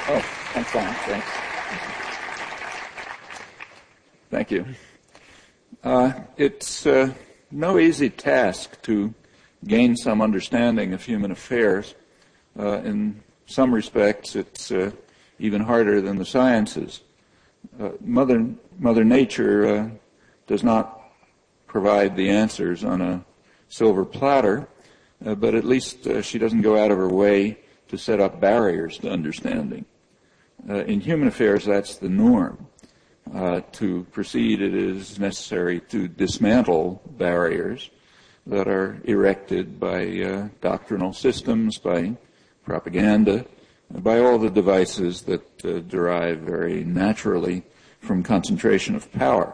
Oh, I'm fine, thanks. Thank you. It's no easy task to gain some understanding of human affairs. In some respects, it's even harder than the sciences. Mother Nature does not provide the answers on a silver platter, but at least she doesn't go out of her way to set up barriers to understanding. In human affairs, that's the norm. To proceed, it is necessary to dismantle barriers that are erected by doctrinal systems, by propaganda, by all the devices that derive very naturally from concentration of power.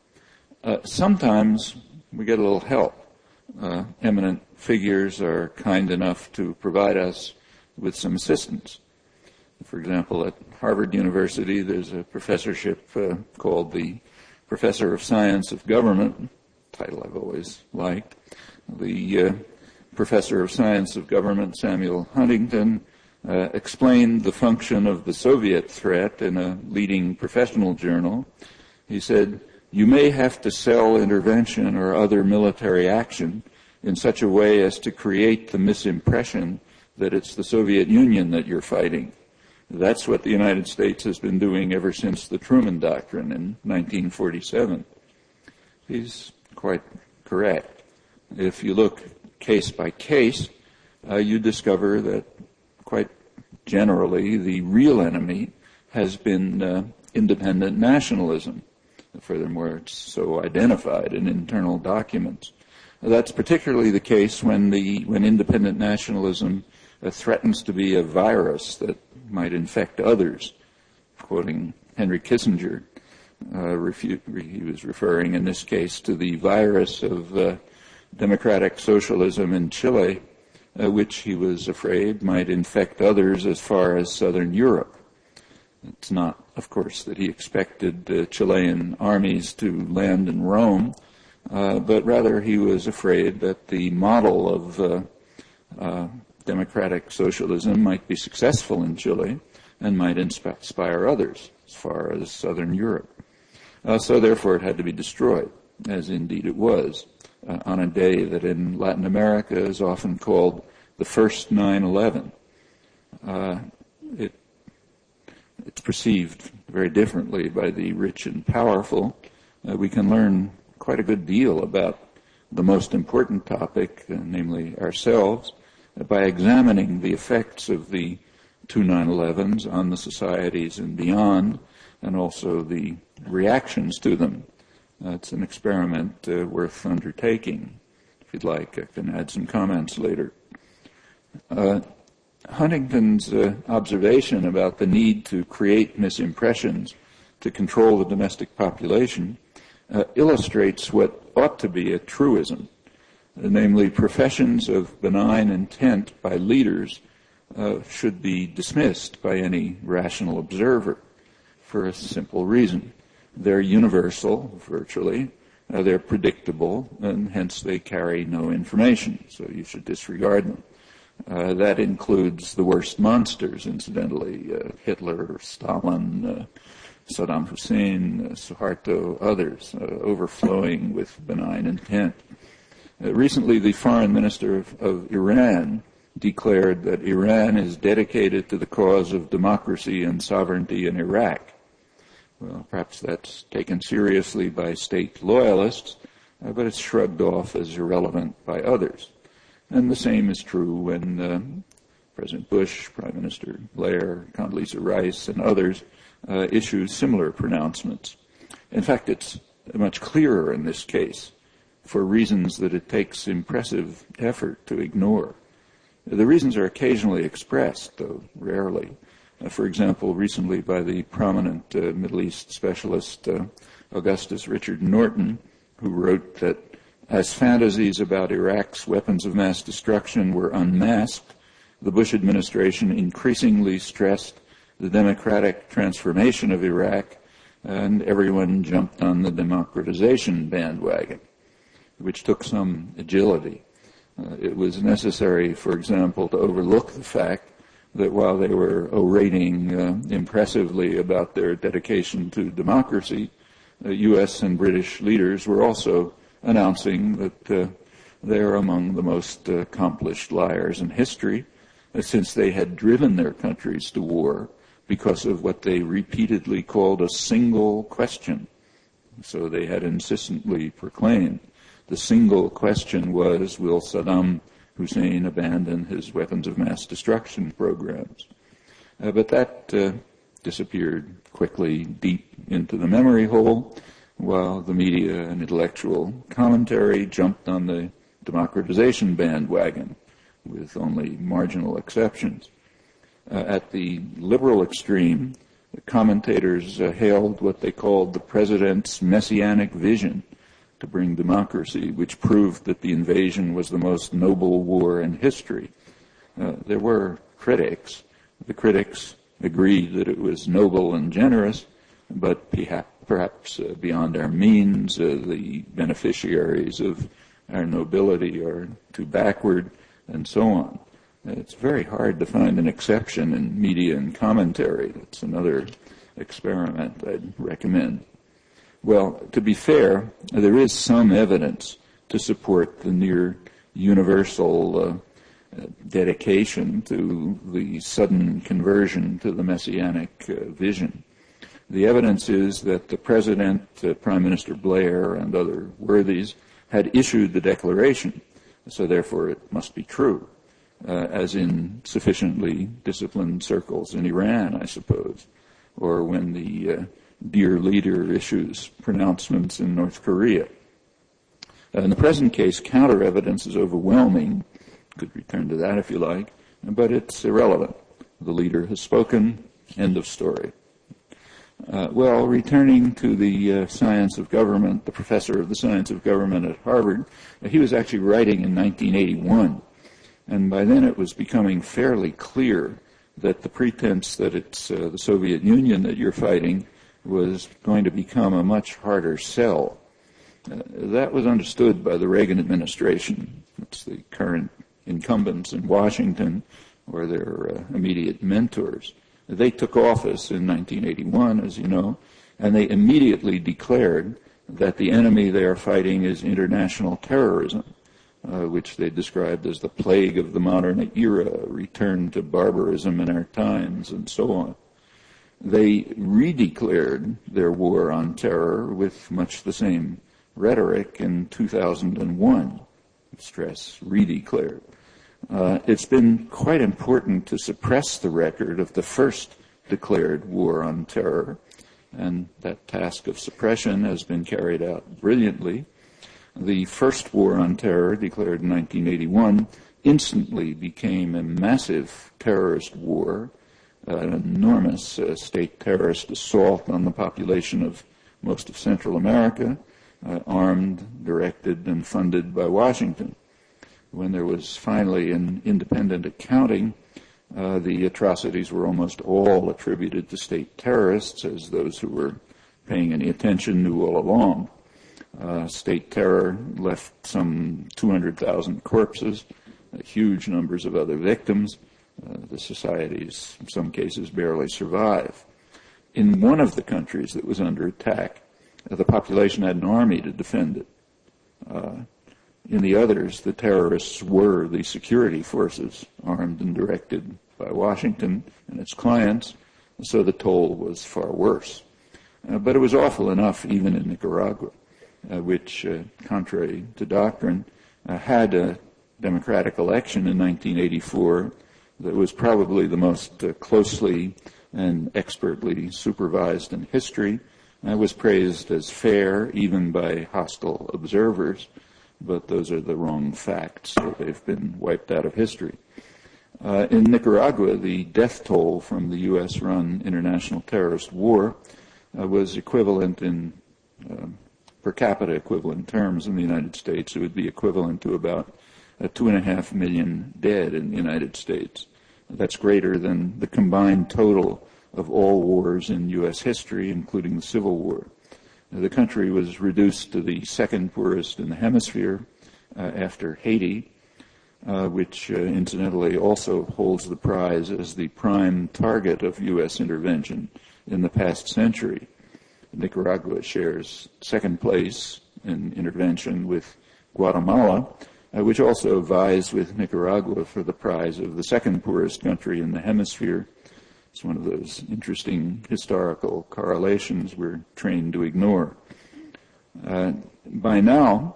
Sometimes we get a little help. Eminent figures are kind enough to provide us with some assistance. For example, at Harvard University, there's a professorship called the Professor of Science of Government, title I've always liked. The Professor of Science of Government, Samuel Huntington, explained the function of the Soviet threat in a leading professional journal. He said, "You may have to sell intervention or other military action in such a way as to create the misimpression that it's the Soviet Union that you're fighting. That's what the United States has been doing ever since the Truman Doctrine in 1947. He's quite correct. If you look case by case, you discover that quite generally the real enemy has been independent nationalism. Furthermore, it's so identified in internal documents. That's particularly the case when independent nationalism threatens to be a virus that might infect others. Quoting Henry Kissinger, he was referring in this case to the virus of democratic socialism in Chile, which he was afraid might infect others as far as southern Europe. It's not, of course, that he expected Chilean armies to land in Rome, but rather he was afraid that the model of democratic socialism might be successful in Chile and might inspire others as far as southern Europe. So therefore it had to be destroyed, as indeed it was, on a day that in Latin America is often called the first 9/11. It's perceived very differently by the rich and powerful. We can learn quite a good deal about the most important topic, namely ourselves, by examining the effects of the two 9/11s on the societies and beyond, and also the reactions to them. It's an experiment worth undertaking. If you'd like, I can add some comments later. Huntington's observation about the need to create misimpressions to control the domestic population illustrates what ought to be a truism, namely professions of benign intent by leaders should be dismissed by any rational observer for a simple reason. They're universal, virtually. They're predictable, and hence they carry no information, so you should disregard them. That includes the worst monsters, incidentally, Hitler, Stalin, Saddam Hussein, Suharto, others, overflowing with benign intent. Recently, the foreign minister of Iran declared that Iran is dedicated to the cause of democracy and sovereignty in Iraq. Well, perhaps that's taken seriously by state loyalists, but it's shrugged off as irrelevant by others. And the same is true when President Bush, Prime Minister Blair, Condoleezza Rice, and others issue similar pronouncements. In fact, it's much clearer in this case for reasons that it takes impressive effort to ignore. The reasons are occasionally expressed, though rarely. For example, recently by the prominent Middle East specialist Augustus Richard Norton, who wrote that as fantasies about Iraq's weapons of mass destruction were unmasked, the Bush administration increasingly stressed the democratic transformation of Iraq, and everyone jumped on the democratization bandwagon, which took some agility. It was necessary, for example, to overlook the fact that while they were orating impressively about their dedication to democracy, U.S. and British leaders were also announcing that they are among the most accomplished liars in history, since they had driven their countries to war because of what they repeatedly called a single question. So they had insistently proclaimed the single question was, will Saddam Hussein abandon his weapons of mass destruction programs? But that disappeared quickly deep into the memory hole, while the media and intellectual commentary jumped on the democratization bandwagon, with only marginal exceptions. At the liberal extreme, the commentators hailed what they called the president's messianic vision to bring democracy, which proved that the invasion was the most noble war in history. There were critics. The critics agreed that it was noble and generous, but perhaps beyond our means. The beneficiaries of our nobility are too backward, and so on. It's very hard to find an exception in media and commentary. That's another experiment I'd recommend. Well, to be fair, there is some evidence to support the near universal dedication to the sudden conversion to the messianic vision. The evidence is that the President, Prime Minister Blair, and other worthies had issued the declaration, so therefore it must be true, as in sufficiently disciplined circles in Iran, I suppose, or when the dear leader issues pronouncements in North Korea. In the present case, counter evidence is overwhelming. Could return to that if you like, but it's irrelevant. The leader has spoken, end of story. Well, returning to the science of government, the professor of the science of government at Harvard, he was actually writing in 1981, and by then it was becoming fairly clear that the pretense that it's the Soviet Union that you're fighting was going to become a much harder sell. That was understood by the Reagan administration. It's the current incumbents in Washington, or their immediate mentors. They took office in 1981, as you know, and they immediately declared that the enemy they are fighting is international terrorism, which they described as the plague of the modern era, return to barbarism in our times, and so on. They redeclared their war on terror with much the same rhetoric in 2001. Stress, redeclared. It's been quite important to suppress the record of the first declared war on terror, and that task of suppression has been carried out brilliantly. The first war on terror, declared in 1981, instantly became a massive terrorist war, an enormous state terrorist assault on the population of most of Central America, armed, directed, and funded by Washington. When there was finally an independent accounting, the atrocities were almost all attributed to state terrorists, as those who were paying any attention knew all along. State terror left some 200,000 corpses, huge numbers of other victims. The societies, in some cases, barely survive. In one of the countries that was under attack, the population had an army to defend it. In the others, the terrorists were the security forces, armed and directed by Washington and its clients, so the toll was far worse. But it was awful enough even in Nicaragua, which, contrary to doctrine, had a democratic election in 1984 that was probably the most closely and expertly supervised in history. Was praised as fair even by hostile observers, but those are the wrong facts, so they've been wiped out of history. In Nicaragua, the death toll from the U.S.-run international terrorist war was equivalent in per capita equivalent terms in the United States. It would be equivalent to about 2.5 million dead in the United States. That's greater than the combined total of all wars in U.S. history, including the Civil War. The country was reduced to the second poorest in the hemisphere after Haiti. which incidentally also holds the prize as the prime target of U.S. intervention in the past century. Nicaragua shares second place in intervention with Guatemala, which also vies with Nicaragua for the prize of the second poorest country in the hemisphere. It's one of those interesting historical correlations we're trained to ignore. By now,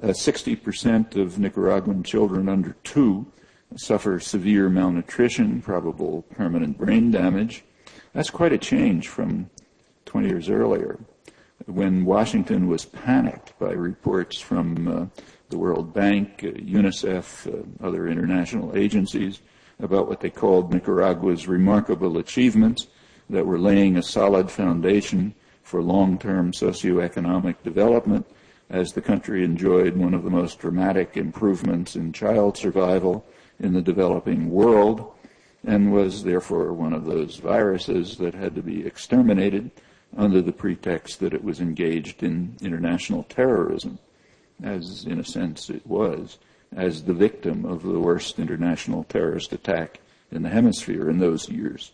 60% of Nicaraguan children under 2 suffer severe malnutrition, probable permanent brain damage. That's quite a change from 20 years earlier, when Washington was panicked by reports from the World Bank, UNICEF, other international agencies about what they called Nicaragua's remarkable achievements that were laying a solid foundation for long-term socioeconomic development, as the country enjoyed one of the most dramatic improvements in child survival in the developing world, and was therefore one of those viruses that had to be exterminated under the pretext that it was engaged in international terrorism, as in a sense it was, as the victim of the worst international terrorist attack in the hemisphere in those years.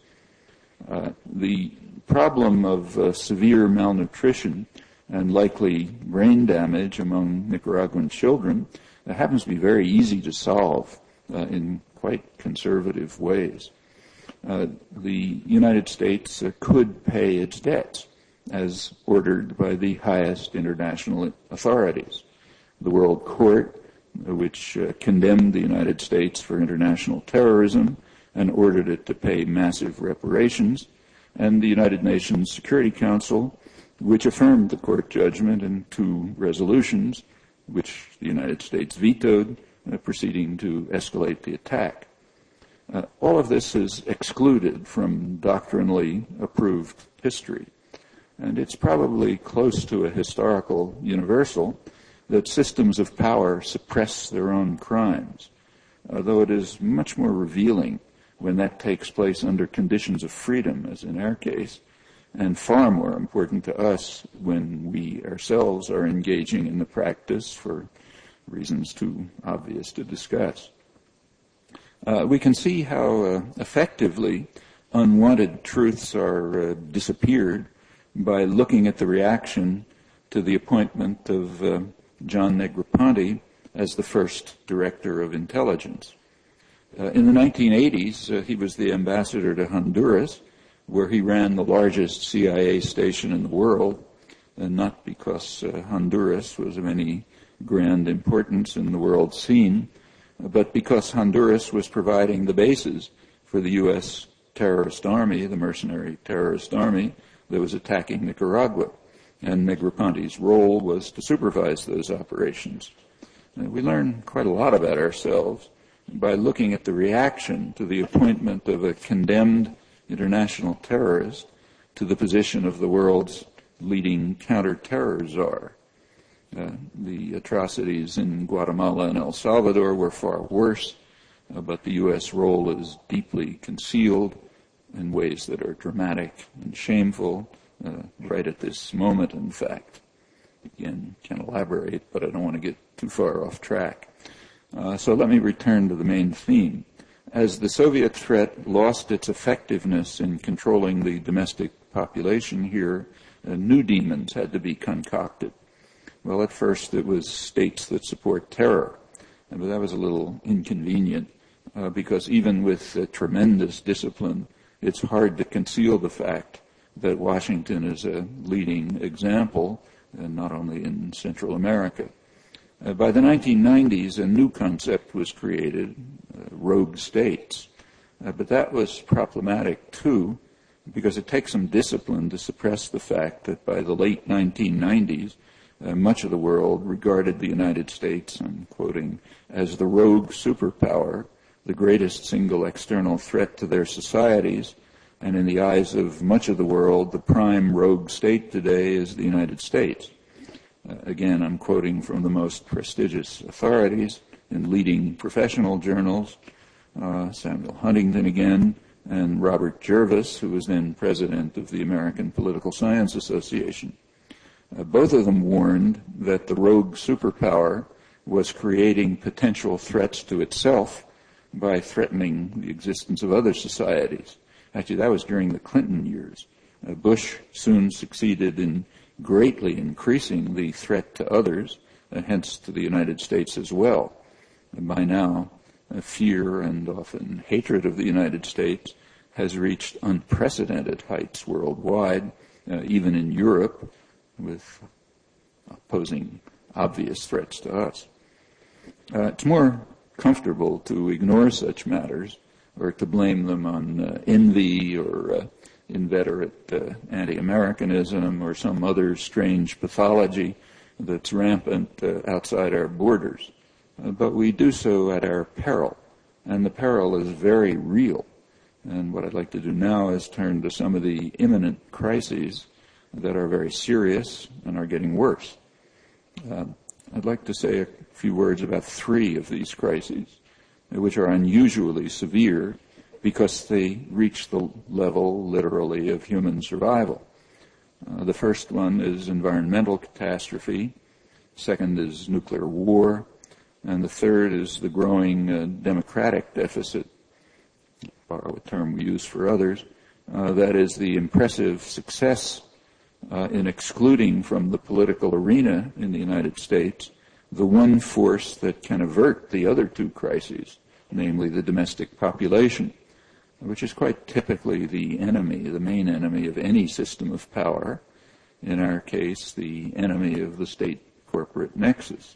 The problem of severe malnutrition and likely brain damage among Nicaraguan children happens to be very easy to solve in quite conservative ways. The United States could pay its debts as ordered by the highest international authorities. The World Court, which condemned the United States for international terrorism and ordered it to pay massive reparations, and the United Nations Security Council, which affirmed the court judgment in 2 resolutions, which the United States vetoed, proceeding to escalate the attack. All of this is excluded from doctrinally approved history, and it's probably close to a historical universal that systems of power suppress their own crimes, though it is much more revealing when that takes place under conditions of freedom, as in our case, and far more important to us when we ourselves are engaging in the practice for reasons too obvious to discuss. We can see how effectively unwanted truths are disappeared by looking at the reaction to the appointment of John Negroponte as the first director of intelligence. In the 1980s, he was the ambassador to Honduras, where he ran the largest CIA station in the world, and not because Honduras was of any grand importance in the world scene, but because Honduras was providing the basis for the U.S. terrorist army, the mercenary terrorist army that was attacking Nicaragua, and Negroponte's role was to supervise those operations. And we learn quite a lot about ourselves by looking at the reaction to the appointment of a condemned international terrorist to the position of the world's leading counter-terror czar. The atrocities in Guatemala and El Salvador were far worse, but the U.S. role is deeply concealed in ways that are dramatic and shameful right at this moment, in fact. Again, can elaborate, but I don't want to get too far off track. So let me return to the main theme. As the Soviet threat lost its effectiveness in controlling the domestic population here, new demons had to be concocted. Well, at first it was states that support terror, but that was a little inconvenient because even with tremendous discipline, it's hard to conceal the fact that Washington is a leading example, and not only in Central America. By the 1990s, a new concept was created, rogue states. But that was problematic, too, because it takes some discipline to suppress the fact that by the late 1990s, much of the world regarded the United States, I'm quoting, as the rogue superpower, the greatest single external threat to their societies, and in the eyes of much of the world, the prime rogue state today is the United States. Again, I'm quoting from the most prestigious authorities in leading professional journals, Samuel Huntington again, and Robert Jervis, who was then president of the American Political Science Association. Both of them warned that the rogue superpower was creating potential threats to itself by threatening the existence of other societies. Actually, that was during the Clinton years. Bush soon succeeded in greatly increasing the threat to others, hence to the United States as well. And by now, fear and often hatred of the United States has reached unprecedented heights worldwide, even in Europe, with posing obvious threats to us. It's more comfortable to ignore such matters or to blame them on envy or inveterate anti-Americanism or some other strange pathology that's rampant outside our borders. But we do so at our peril, and the peril is very real. And what I'd like to do now is turn to some of the imminent crises that are very serious and are getting worse. I'd like to say a few words about three of these crises, which are unusually severe because they reach the level, literally, of human survival. The first one is environmental catastrophe, second is nuclear war, and the third is the growing democratic deficit, to borrow a term we use for others. That is the impressive success in excluding from the political arena in the United States the one force that can avert the other two crises, namely the domestic population, which is quite typically the enemy, the main enemy of any system of power, in our case, the enemy of the state-corporate nexus.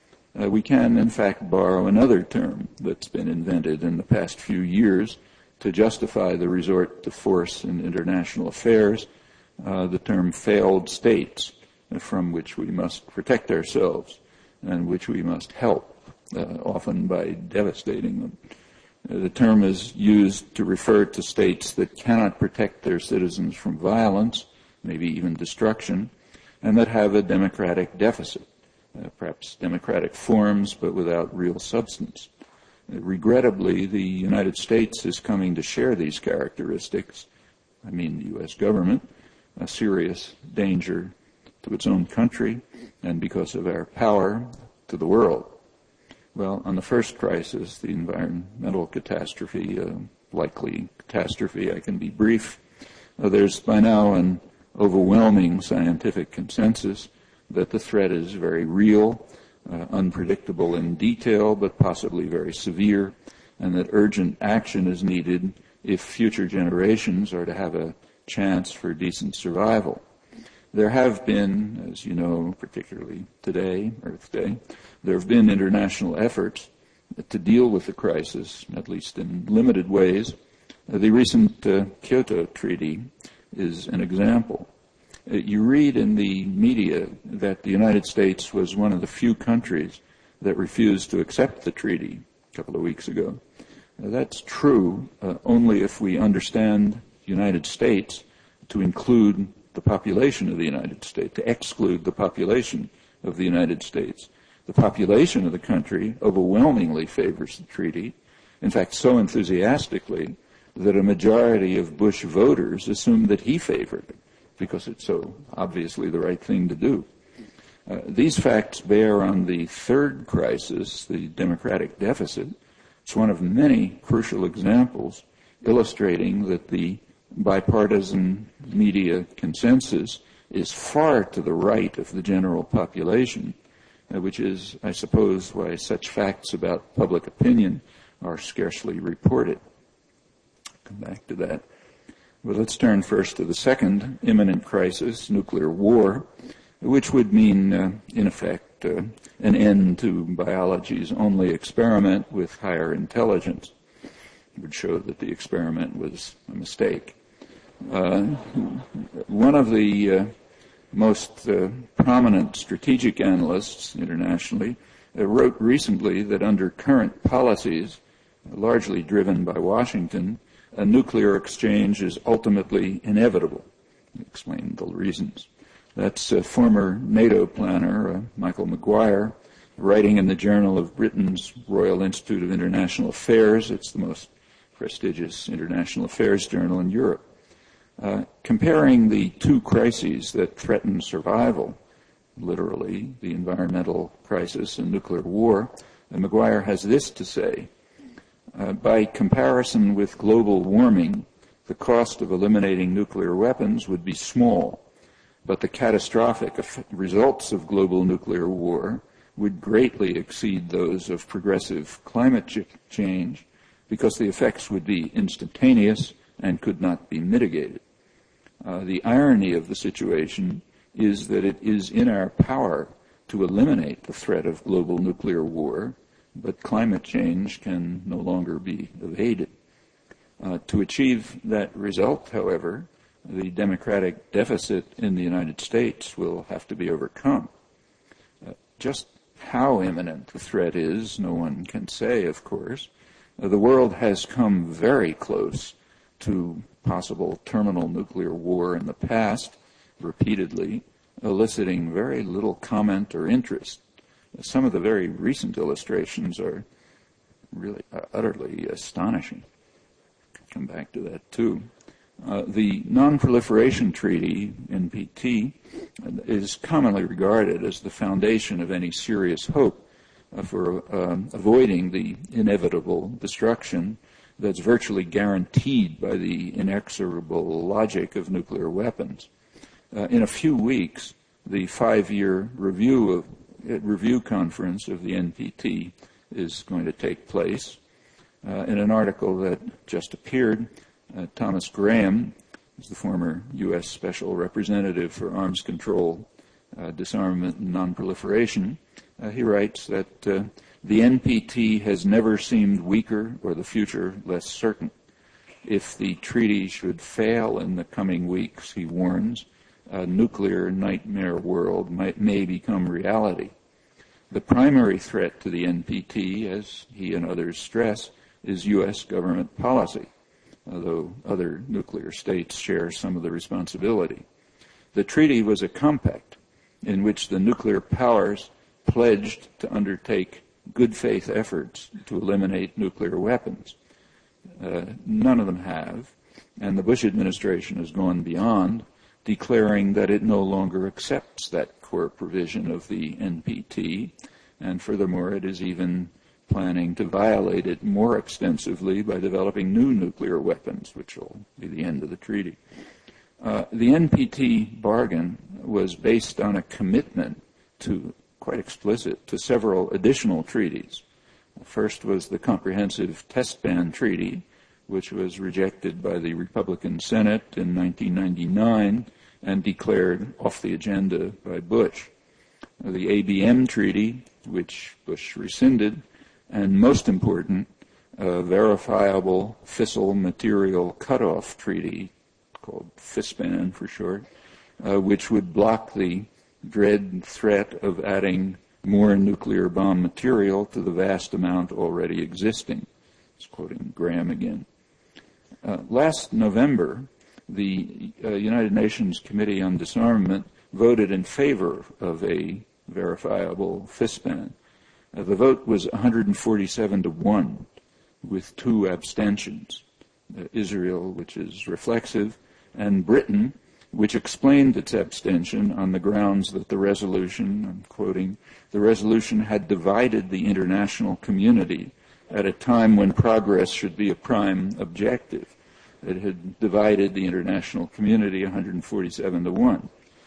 We can, in fact, borrow another term that's been invented in the past few years to justify the resort to force in international affairs, the term failed states, from which we must protect ourselves and which we must help, often by devastating them. The term is used to refer to states that cannot protect their citizens from violence, maybe even destruction, and that have a democratic deficit, perhaps democratic forms but without real substance. Regrettably, the United States is coming to share these characteristics, I mean the U.S. government, a serious danger to its own country and because of our power to the world. Well, on the first crisis, the environmental catastrophe, likely catastrophe, I can be brief. There's by now an overwhelming scientific consensus that the threat is very real, unpredictable in detail, but possibly very severe, and that urgent action is needed if future generations are to have a chance for decent survival. There have been, as you know, particularly today, Earth Day, there have been international efforts to deal with the crisis, at least in limited ways. The recent Kyoto Treaty is an example. You read in the media that the United States was one of the few countries that refused to accept the treaty a couple of weeks ago. That's true only if we understand the United States to include the population of the United States, to exclude the population of the United States. The population of the country overwhelmingly favors the treaty, in fact, so enthusiastically that a majority of Bush voters assumed that he favored it, because it's so obviously the right thing to do. These facts bear on the third crisis, the democratic deficit. It's one of many crucial examples illustrating that the bipartisan media consensus is far to the right of the general population, which is, I suppose, why such facts about public opinion are scarcely reported. Come back to that. But let's turn first to the second imminent crisis, nuclear war, which would mean, in effect, an end to biology's only experiment with higher intelligence. It would show that the experiment was a mistake. One of the most prominent strategic analysts internationally wrote recently that under current policies, largely driven by Washington, a nuclear exchange is ultimately inevitable. He explained the reasons. That's former NATO planner Michael Maguire, writing in the Journal of Britain's Royal Institute of International Affairs. It's the most prestigious international affairs journal in Europe. Comparing the two crises that threaten survival, literally, the environmental crisis and nuclear war. And McGuire has this to say: by comparison with global warming, the cost of eliminating nuclear weapons would be small, but the catastrophic results of global nuclear war would greatly exceed those of progressive climate change, because the effects would be instantaneous and could not be mitigated. The irony of the situation is that it is in our power to eliminate the threat of global nuclear war, but climate change can no longer be evaded. To achieve that result, however, the democratic deficit in the United States will have to be overcome. Just how imminent the threat is, no one can say, of course. The world has come very close to possible terminal nuclear war in the past, repeatedly, eliciting very little comment or interest. Some of the very recent illustrations are really utterly astonishing. I'll come back to that too. The Non-Proliferation Treaty, NPT, is commonly regarded as the foundation of any serious hope for avoiding the inevitable destruction that's virtually guaranteed by the inexorable logic of nuclear weapons. In a few weeks, the 5-year review conference of the NPT is going to take place. In an article that just appeared, Thomas Graham, who's the former U.S. Special Representative for Arms Control, Disarmament, and Non-Proliferation, he writes that the NPT has never seemed weaker or the future less certain. If the treaty should fail in the coming weeks, he warns, a nuclear nightmare world may become reality. The primary threat to the NPT, as he and others stress, is U.S. government policy, although other nuclear states share some of the responsibility. The treaty was a compact in which the nuclear powers pledged to undertake good faith efforts to eliminate nuclear weapons. None of them have, and the Bush administration has gone beyond, declaring that it no longer accepts that core provision of the NPT, and furthermore, it is even planning to violate it more extensively by developing new nuclear weapons, which will be the end of the treaty. The NPT bargain was based on a commitment to, quite explicit, to several additional treaties. The first was the Comprehensive Test Ban Treaty, which was rejected by the Republican Senate in 1999 and declared off the agenda by Bush. The ABM Treaty, which Bush rescinded, and most important, a verifiable fissile material cutoff treaty, called FISPAN for short, which would block the dread threat of adding more nuclear bomb material to the vast amount already existing. It's quoting Graham again. Last November, the United Nations Committee on Disarmament voted in favor of a verifiable FISPAN. The vote was 147-1, with 2 abstentions. Israel, which is reflexive, and Britain, which explained its abstention on the grounds that the resolution, I'm quoting, the resolution had divided the international community at a time when progress should be a prime objective. It had divided the international community 147-1.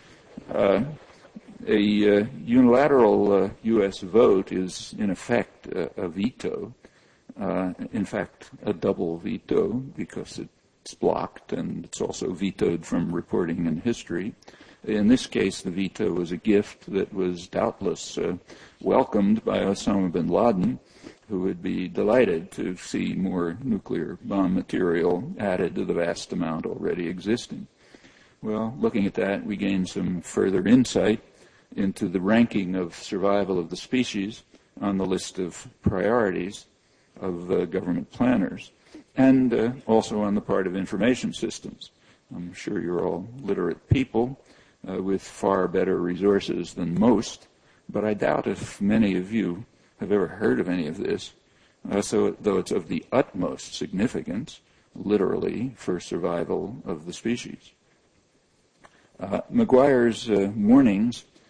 A unilateral U.S. vote is, in effect, a veto. In fact, a double veto, because it's blocked and it's also vetoed from reporting in history. In this case, the veto was a gift that was doubtless welcomed by Osama bin Laden, who would be delighted to see more nuclear bomb material added to the vast amount already existing. Well, looking at that, we gain some further insight into the ranking of survival of the species on the list of priorities of government planners, and also on the part of information systems. I'm sure you're all literate people with far better resources than most, but I doubt if many of you have ever heard of any of this, though it's of the utmost significance, literally, for survival of the species. McGuire's warnings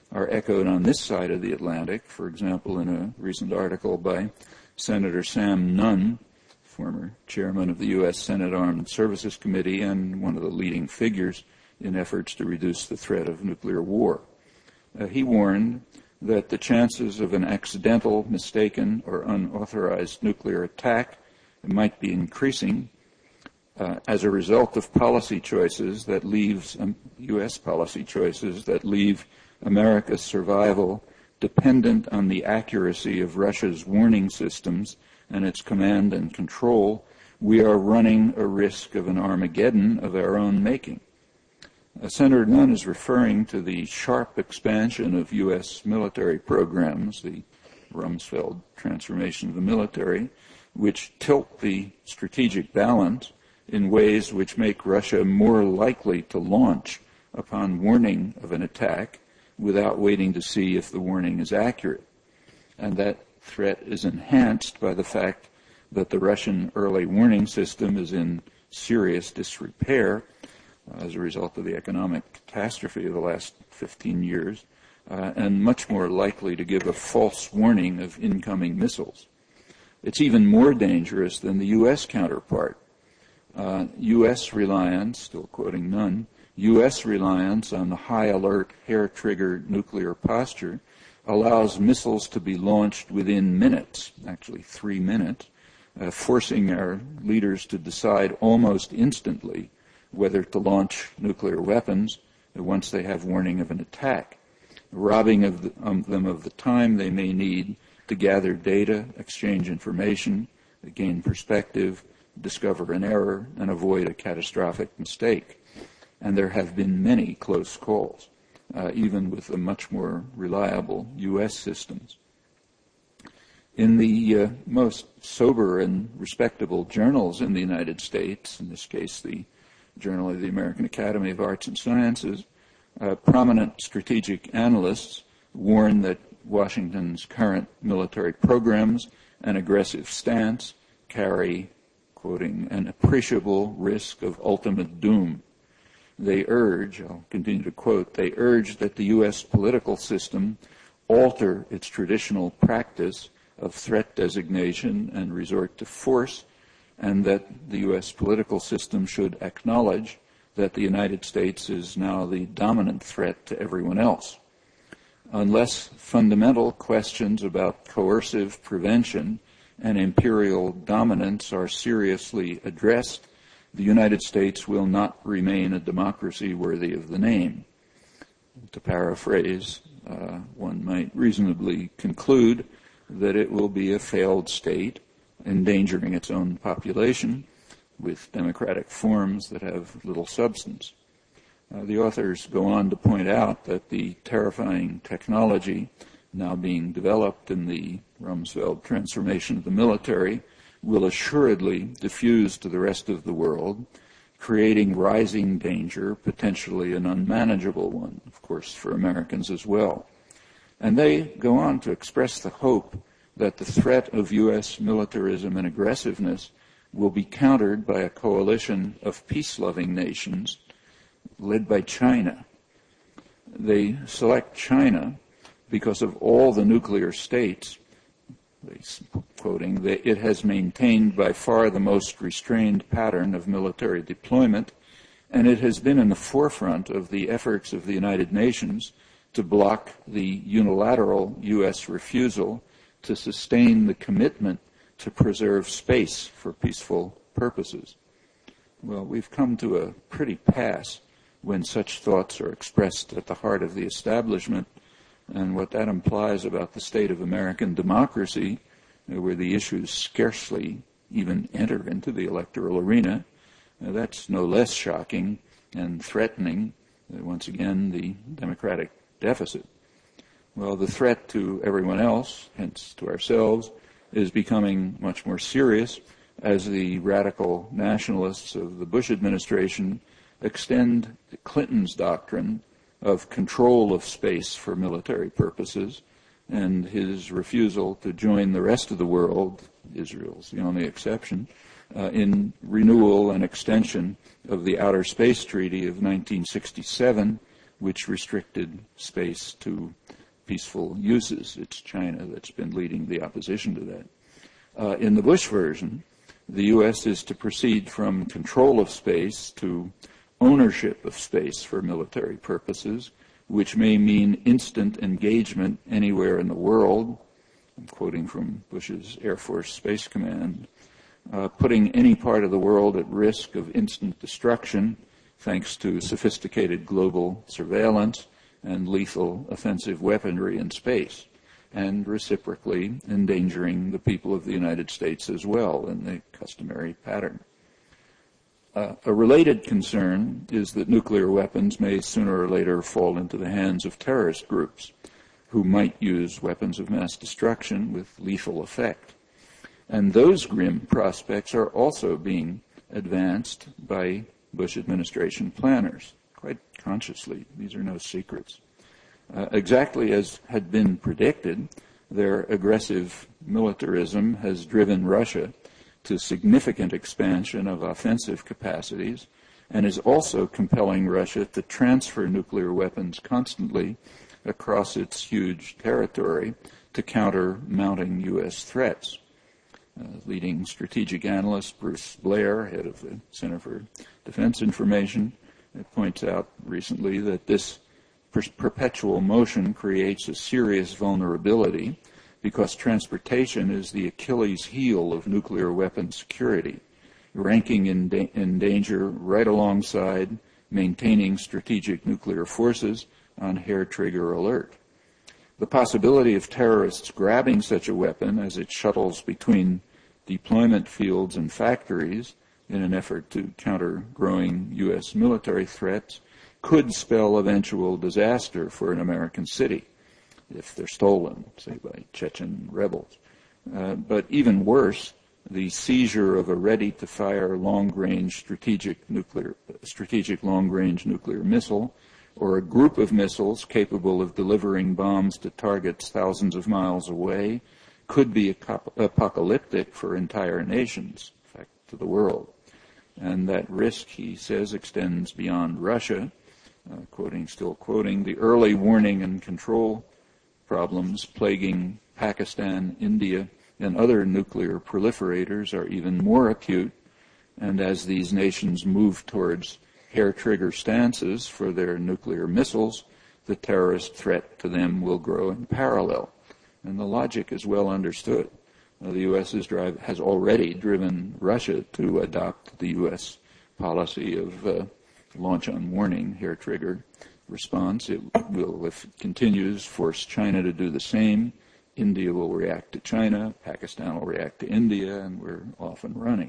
are echoed on this side of the Atlantic. For example, in a recent article by Senator Sam Nunn, former chairman of the U.S. Senate Armed Services Committee and one of the leading figures in efforts to reduce the threat of nuclear war. He warned that the chances of an accidental, mistaken, or unauthorized nuclear attack might be increasing as a result of policy choices that leaves U.S. policy choices that leave America's survival dependent on the accuracy of Russia's warning systems and its command and control. We are running a risk of an Armageddon of our own making. Senator Nunn is referring to the sharp expansion of U.S. military programs, the Rumsfeld transformation of the military, which tilt the strategic balance in ways which make Russia more likely to launch upon warning of an attack without waiting to see if the warning is accurate. And that threat is enhanced by the fact that the Russian early warning system is in serious disrepair as a result of the economic catastrophe of the last 15 years, and much more likely to give a false warning of incoming missiles. It's even more dangerous than the U.S. counterpart. U.S. reliance, still quoting Nunn, U.S. reliance on the high-alert, hair-triggered nuclear posture allows missiles to be launched within minutes, actually 3 minutes, forcing our leaders to decide almost instantly whether to launch nuclear weapons once they have warning of an attack, robbing them of the time they may need to gather data, exchange information, gain perspective, discover an error, and avoid a catastrophic mistake. And there have been many close calls, even with the much more reliable U.S. systems. In the most sober and respectable journals in the United States, in this case the Journal of the American Academy of Arts and Sciences, prominent strategic analysts warn that Washington's current military programs and aggressive stance carry, quoting, an appreciable risk of ultimate doom. They urge, I'll continue to quote, they urge that the U.S. political system alter its traditional practice of threat designation and resort to force, and that the U.S. political system should acknowledge that the United States is now the dominant threat to everyone else. Unless fundamental questions about coercive prevention and imperial dominance are seriously addressed, the United States will not remain a democracy worthy of the name. To paraphrase, one might reasonably conclude that it will be a failed state, endangering its own population with democratic forms that have little substance. The authors go on to point out that the terrifying technology now being developed in the Rumsfeld transformation of the military will assuredly diffuse to the rest of the world, creating rising danger, potentially an unmanageable one, of course, for Americans as well. And they go on to express the hope that the threat of U.S. militarism and aggressiveness will be countered by a coalition of peace-loving nations led by China. They select China because of all the nuclear states, quoting, it has maintained by far the most restrained pattern of military deployment, and it has been in the forefront of the efforts of the United Nations to block the unilateral U.S. refusal to sustain the commitment to preserve space for peaceful purposes. Well, we've come to a pretty pass when such thoughts are expressed at the heart of the establishment, and what that implies about the state of American democracy, where the issues scarcely even enter into the electoral arena, that's no less shocking and threatening, once again, the democratic deficit. Well, the threat to everyone else, hence to ourselves, is becoming much more serious as the radical nationalists of the Bush administration extend Clinton's doctrine of control of space for military purposes and his refusal to join the rest of the world, Israel's the only exception, in renewal and extension of the Outer Space Treaty of 1967 which restricted space to peaceful uses. It's China that's been leading the opposition to that. In the Bush version, the U.S. is to proceed from control of space to ownership of space for military purposes, which may mean instant engagement anywhere in the world. I'm quoting from Bush's Air Force Space Command, putting any part of the world at risk of instant destruction thanks to sophisticated global surveillance and lethal offensive weaponry in space, and reciprocally endangering the people of the United States as well in the customary pattern. A related concern is that nuclear weapons may sooner or later fall into the hands of terrorist groups who might use weapons of mass destruction with lethal effect. And those grim prospects are also being advanced by Bush administration planners, quite consciously. These are no secrets. Exactly as had been predicted, their aggressive militarism has driven Russia to significant expansion of offensive capacities and is also compelling Russia to transfer nuclear weapons constantly across its huge territory to counter mounting U.S. threats. Leading strategic analyst Bruce Blair, head of the Center for Defense Information, points out recently that this perpetual motion creates a serious vulnerability because transportation is the Achilles heel of nuclear weapon security, ranking in danger right alongside maintaining strategic nuclear forces on hair-trigger alert. The possibility of terrorists grabbing such a weapon as it shuttles between deployment fields and factories in an effort to counter growing U.S. military threats could spell eventual disaster for an American city if they're stolen, say, by Chechen rebels. But even worse, the seizure of a ready-to-fire long-range strategic long-range nuclear missile or a group of missiles capable of delivering bombs to targets thousands of miles away could be apocalyptic for entire nations, in fact, to the world. And that risk, he says, extends beyond Russia. Still quoting, the early warning and control problems plaguing Pakistan, India, and other nuclear proliferators are even more acute, and as these nations move towards hair-trigger stances for their nuclear missiles, the terrorist threat to them will grow in parallel. And the logic is well understood. The U.S. has already driven Russia to adopt the U.S. policy of launch on warning, hair-trigger response. It will, if it continues, force China to do the same. India will react to China, Pakistan will react to India, and we're off and running.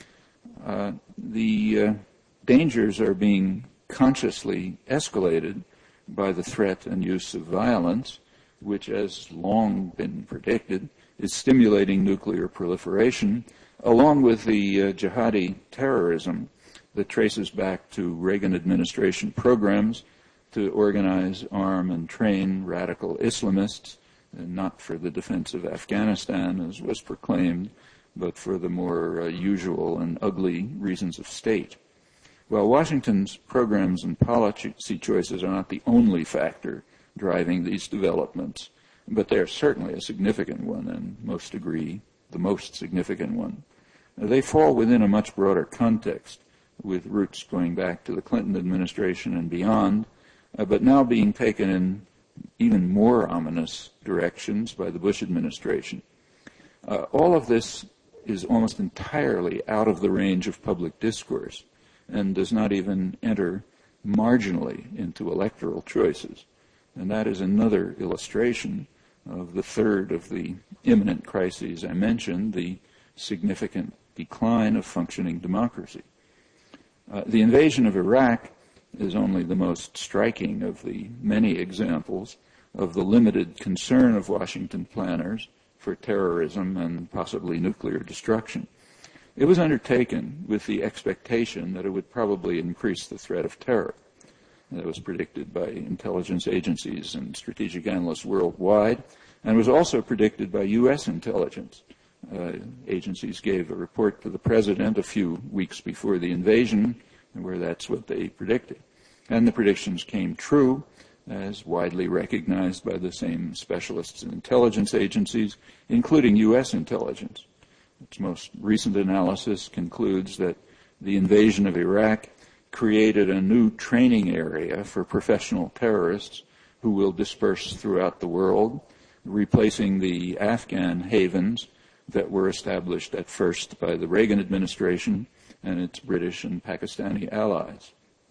The dangers are being consciously escalated by the threat and use of violence, which has long been predicted, is stimulating nuclear proliferation, along with the jihadi terrorism that traces back to Reagan administration programs to organize, arm, and train radical Islamists, and not for the defense of Afghanistan, as was proclaimed, but for the more usual and ugly reasons of state. While Washington's programs and policy choices are not the only factor driving these developments, but they are certainly a significant one, and most agree the most significant one. They fall within a much broader context, with roots going back to the Clinton administration and beyond, but now being taken in even more ominous directions by the Bush administration. All of this is almost entirely out of the range of public discourse and does not even enter marginally into electoral choices. And that is another illustration of the third of the imminent crises I mentioned, the significant decline of functioning democracy. The invasion of Iraq is only the most striking of the many examples of the limited concern of Washington planners for terrorism and possibly nuclear destruction. It was undertaken with the expectation that it would probably increase the threat of terror. That was predicted by intelligence agencies and strategic analysts worldwide, and was also predicted by U.S. intelligence. Agencies gave a report to the president a few weeks before the invasion, where that's what they predicted. And the predictions came true, as widely recognized by the same specialists in intelligence agencies, including U.S. intelligence. Its most recent analysis concludes that the invasion of Iraq created a new training area for professional terrorists who will disperse throughout the world, replacing the Afghan havens that were established at first by the Reagan administration and its British and Pakistani allies.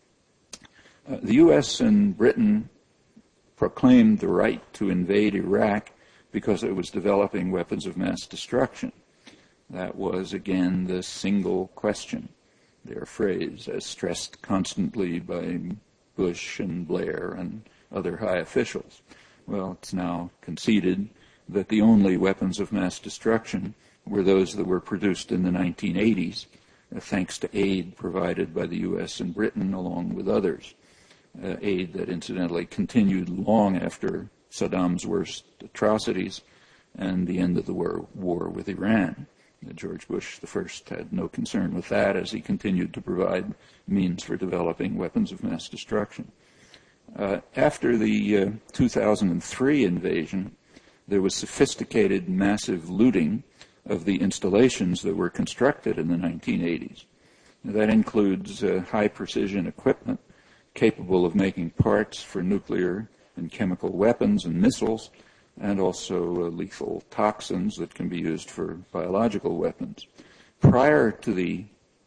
The U.S. and Britain proclaimed the right to invade Iraq because it was developing weapons of mass destruction. That was, again, the single question, their phrase, as stressed constantly by Bush and Blair and other high officials. Well, it's now conceded that the only weapons of mass destruction were those that were produced in the 1980s, thanks to aid provided by the U.S. and Britain along with others, aid that incidentally continued long after Saddam's worst atrocities and the end of the war with Iran. George Bush I had no concern with that as he continued to provide means for developing weapons of mass destruction. After the 2003 invasion, there was sophisticated, massive looting of the installations that were constructed in the 1980s. That includes high-precision equipment capable of making parts for nuclear and chemical weapons and missiles, and also lethal toxins that can be used for biological weapons. Prior to the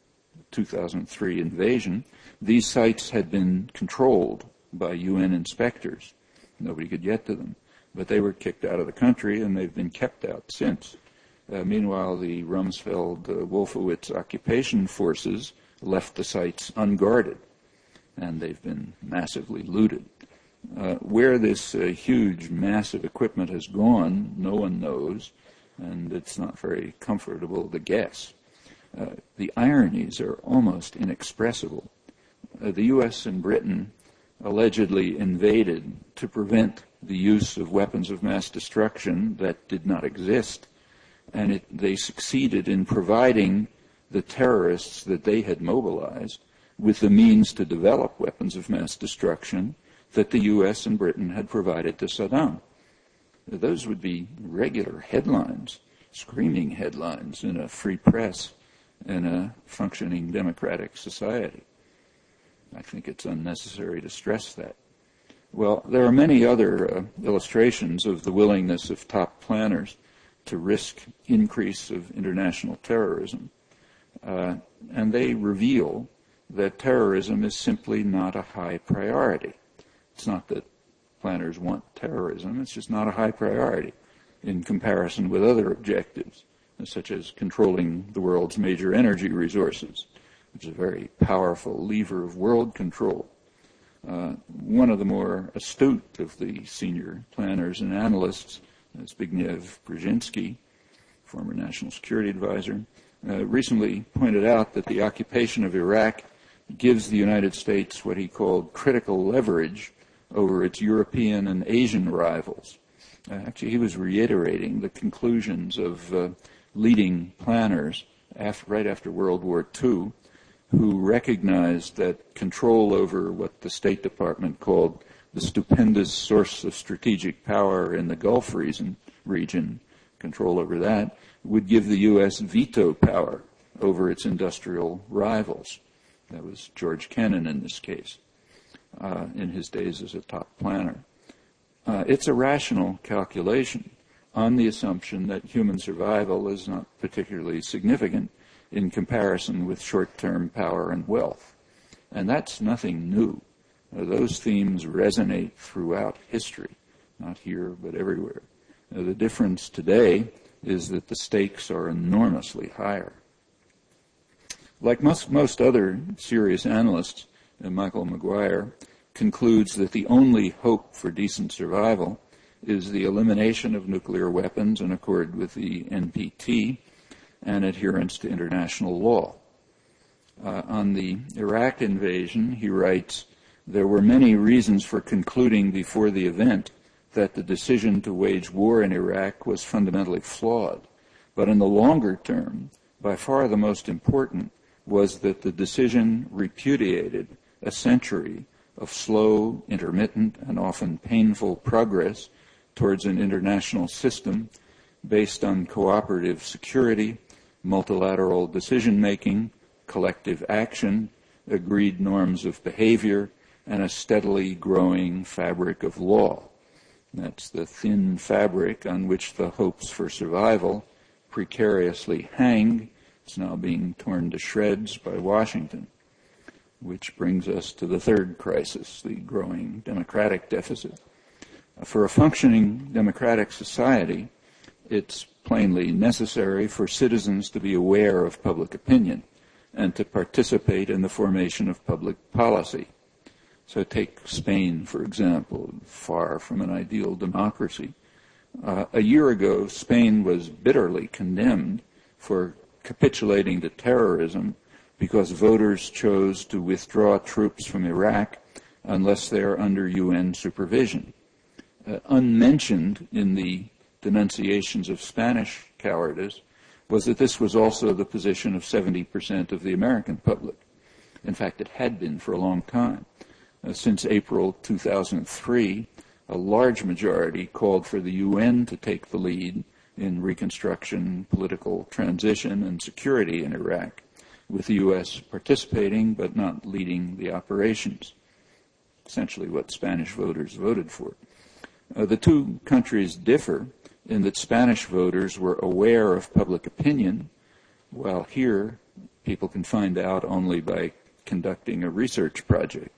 2003 invasion, these sites had been controlled by UN inspectors. Nobody could get to them. But they were kicked out of the country, and they've been kept out since. Meanwhile, the Rumsfeld-Wolfowitz occupation forces left the sites unguarded, and they've been massively looted. Where this huge, massive equipment has gone, no one knows, and it's not very comfortable to guess. The ironies are almost inexpressible. The U.S. and Britain allegedly invaded to prevent the use of weapons of mass destruction that did not exist, and they succeeded in providing the terrorists that they had mobilized with the means to develop weapons of mass destruction that the U.S. and Britain had provided to Saddam. Those would be regular headlines, screaming headlines in a free press in a functioning democratic society. I think it's unnecessary to stress that. Well, there are many other illustrations of the willingness of top planners to risk increase of international terrorism, and they reveal that terrorism is simply not a high priority. It's not that planners want terrorism, it's just not a high priority in comparison with other objectives, such as controlling the world's major energy resources, which is a very powerful lever of world control. One of the more astute of the senior planners and analysts, Zbigniew Brzezinski, former national security advisor, recently pointed out that the occupation of Iraq gives the United States what he called critical leverage over its European and Asian rivals. Actually, he was reiterating the conclusions of leading planners right after World War II, who recognized that control over what the State Department called the stupendous source of strategic power in the Gulf region, control over that, would give the U.S. veto power over its industrial rivals. That was George Kennan in this case, in his days as a top planner. It's a rational calculation on the assumption that human survival is not particularly significant in comparison with short-term power and wealth. And that's nothing new. Those themes resonate throughout history, not here but everywhere. The difference today is that the stakes are enormously higher. Like most other serious analysts, Michael Maguire concludes that the only hope for decent survival is the elimination of nuclear weapons in accord with the NPT and adherence to international law. On the Iraq invasion, he writes, "There were many reasons for concluding before the event that the decision to wage war in Iraq was fundamentally flawed. But in the longer term, by far the most important was that the decision repudiated a century of slow, intermittent, and often painful progress towards an international system based on cooperative security, multilateral decision-making, collective action, agreed norms of behavior, and a steadily growing fabric of law. That's the thin fabric on which the hopes for survival precariously hang. It's now being torn to shreds by Washington, which brings us to the third crisis, the growing democratic deficit. For a functioning democratic society, it's plainly necessary for citizens to be aware of public opinion and to participate in the formation of public policy. So take Spain, for example, far from an ideal democracy. A year ago, Spain was bitterly condemned for capitulating to terrorism because voters chose to withdraw troops from Iraq unless they're under UN supervision. Unmentioned in the denunciations of Spanish cowardice was that this was also the position of 70% of the American public. In fact, it had been for a long time. Since April 2003, a large majority called for the UN to take the lead in reconstruction, political transition, and security in Iraq, with the U.S. participating but not leading the operations, essentially what Spanish voters voted for. The two countries differ in that Spanish voters were aware of public opinion, while here people can find out only by conducting a research project.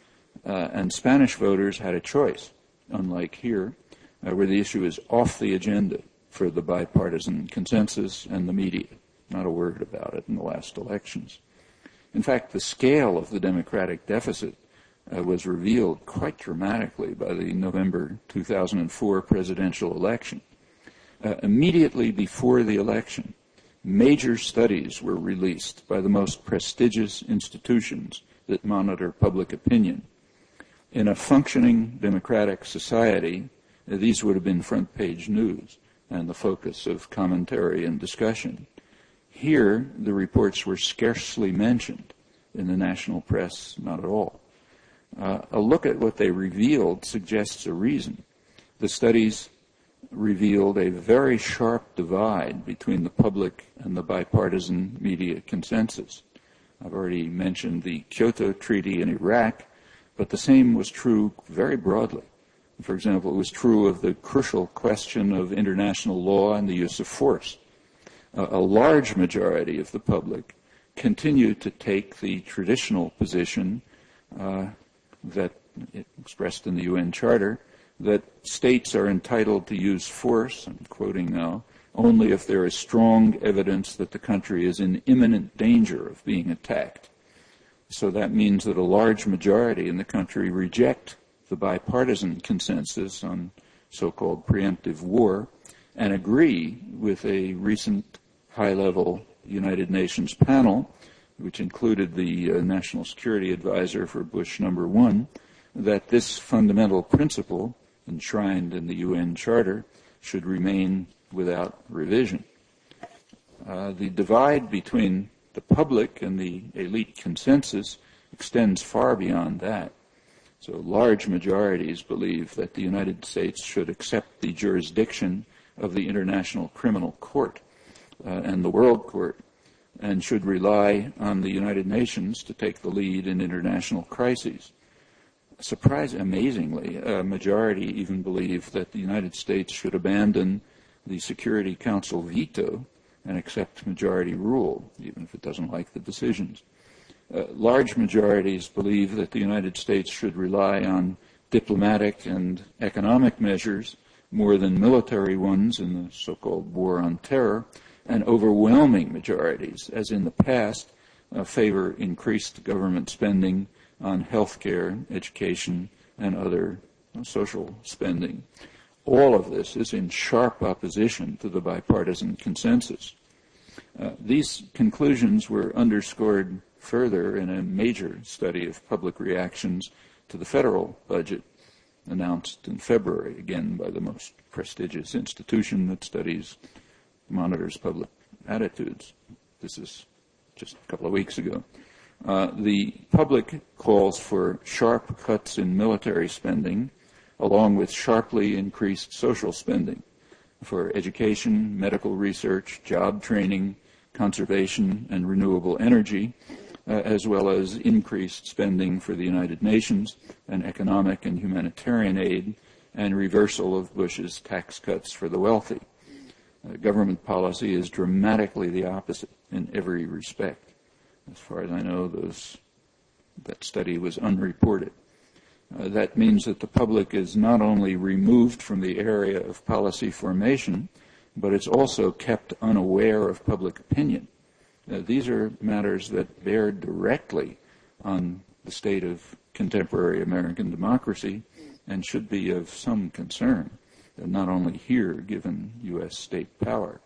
And Spanish voters had a choice, unlike here, where the issue is off the agenda for the bipartisan consensus and the media. Not a word about it in the last elections. In fact, the scale of the democratic deficit was revealed quite dramatically by the November 2004 presidential election. Immediately before the election, major studies were released by the most prestigious institutions that monitor public opinion. In a functioning democratic society, these would have been front-page news and the focus of commentary and discussion. Here, the reports were scarcely mentioned in the national press, not at all. A look at what they revealed suggests a reason. The studies revealed a very sharp divide between the public and the bipartisan media consensus. I've already mentioned the Kyoto Treaty in Iraq, but the same was true very broadly. For example, it was true of the crucial question of international law and the use of force. A large majority of the public continued to take the traditional position that expressed in the UN Charter, that states are entitled to use force, I'm quoting now, only if there is strong evidence that the country is in imminent danger of being attacked. So that means that a large majority in the country reject the bipartisan consensus on so-called preemptive war and agree with a recent high-level United Nations panel, which included the National Security Advisor for Bush #1, that this fundamental principle enshrined in the UN Charter should remain without revision. The divide between the public and the elite consensus extends far beyond that. So large majorities believe that the United States should accept the jurisdiction of the International Criminal Court and the World Court, and should rely on the United Nations to take the lead in international crises. Amazingly, a majority even believe that the United States should abandon the Security Council veto and accept majority rule, even if it doesn't like the decisions. Large majorities believe that the United States should rely on diplomatic and economic measures more than military ones in the so-called war on terror, and overwhelming majorities, as in the past, favor increased government spending on health care, education, and other social spending. All of this is in sharp opposition to the bipartisan consensus. These conclusions were underscored further in a major study of public reactions to the federal budget announced in February, again by the most prestigious institution that monitors public attitudes. This is just a couple of weeks ago. The public calls for sharp cuts in military spending, along with sharply increased social spending for education, medical research, job training, conservation, and renewable energy, as well as increased spending for the United Nations and economic and humanitarian aid, and reversal of Bush's tax cuts for the wealthy. Government policy is dramatically the opposite in every respect. As far as I know, that study was unreported. That means that the public is not only removed from the area of policy formation, but it's also kept unaware of public opinion. These are matters that bear directly on the state of contemporary American democracy and should be of some concern, not only here, given U.S. state power.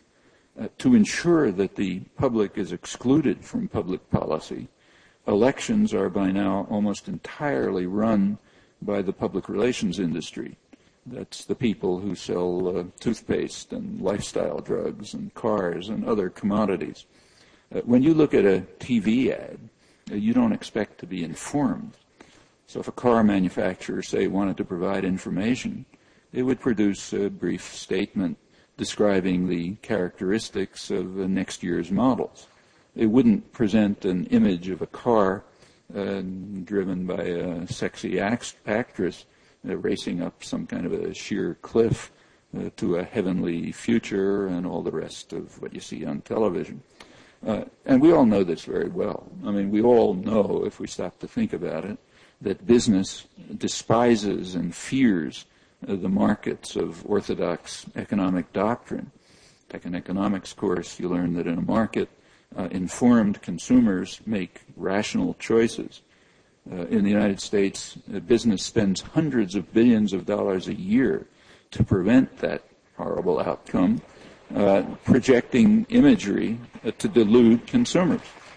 To ensure that the public is excluded from public policy, elections are by now almost entirely run by the public relations industry. That's the people who sell toothpaste and lifestyle drugs and cars and other commodities. When you look at a TV ad, you don't expect to be informed. So if a car manufacturer, say, wanted to provide information, it would produce a brief statement describing the characteristics of next year's models. It wouldn't present an image of a car driven by a sexy actress racing up some kind of a sheer cliff to a heavenly future and all the rest of what you see on television. And we all know this very well. I mean, we all know, if we stop to think about it, that business despises and fears the markets of orthodox economic doctrine. Like an economics course, you learn that in a market, informed consumers make rational choices. In the United States, business spends hundreds of billions of dollars a year to prevent that horrible outcome, projecting imagery to delude consumers.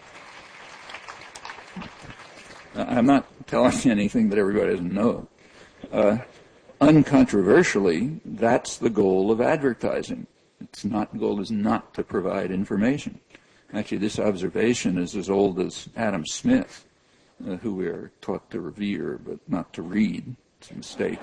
I'm not telling you anything that everybody doesn't know. Uncontroversially, that's the goal of advertising. The goal is not to provide information. Actually, this observation is as old as Adam Smith, who we are taught to revere but not to read. It's a mistake.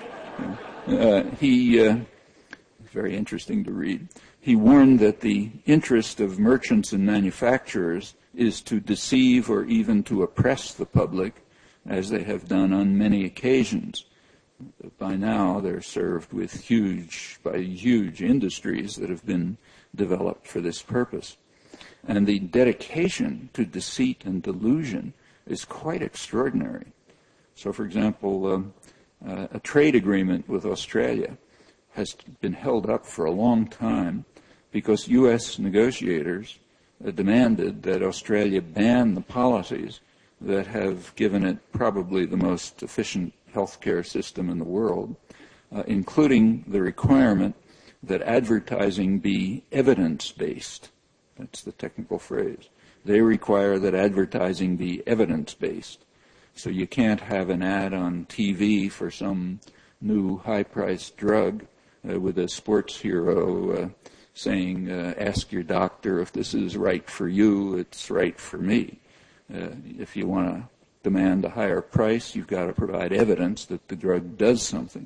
Very interesting to read. He warned that the interest of merchants and manufacturers is to deceive or even to oppress the public, as they have done on many occasions. By now, they're served with huge industries that have been developed for this purpose. And the dedication to deceit and delusion is quite extraordinary. So, for example, a trade agreement with Australia has been held up for a long time because U.S. negotiators demanded that Australia ban the policies that have given it probably the most efficient healthcare system in the world, including the requirement that advertising be evidence-based. That's the technical phrase. They require that advertising be evidence-based. So you can't have an ad on TV for some new high-priced drug with a sports hero saying, ask your doctor if this is right for you, it's right for me. If you want to demand a higher price, you've got to provide evidence that the drug does something.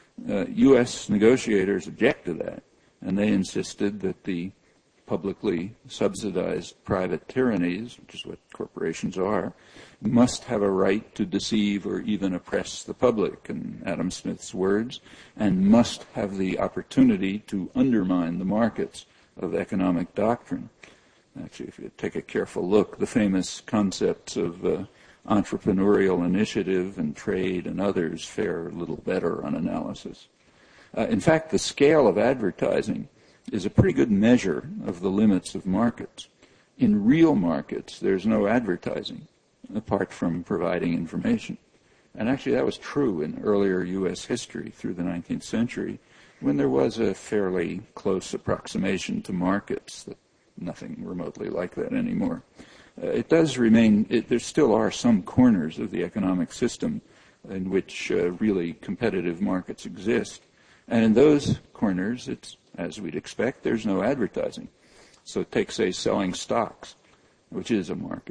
U.S. negotiators object to that, and they insisted that the publicly subsidized private tyrannies, which is what corporations are, must have a right to deceive or even oppress the public, in Adam Smith's words, and must have the opportunity to undermine the markets of economic doctrine. Actually, if you take a careful look, the famous concepts of entrepreneurial initiative and trade and others fare a little better on analysis. In fact, the scale of advertising is a pretty good measure of the limits of markets. In real markets, there's no advertising apart from providing information. And actually that was true in earlier U.S. history through the 19th century when there was a fairly close approximation to markets, that nothing remotely like that anymore. It does remain, there still are some corners of the economic system in which really competitive markets exist. And in those corners, it's, as we'd expect, there's no advertising. So take, say, selling stocks, which is a market.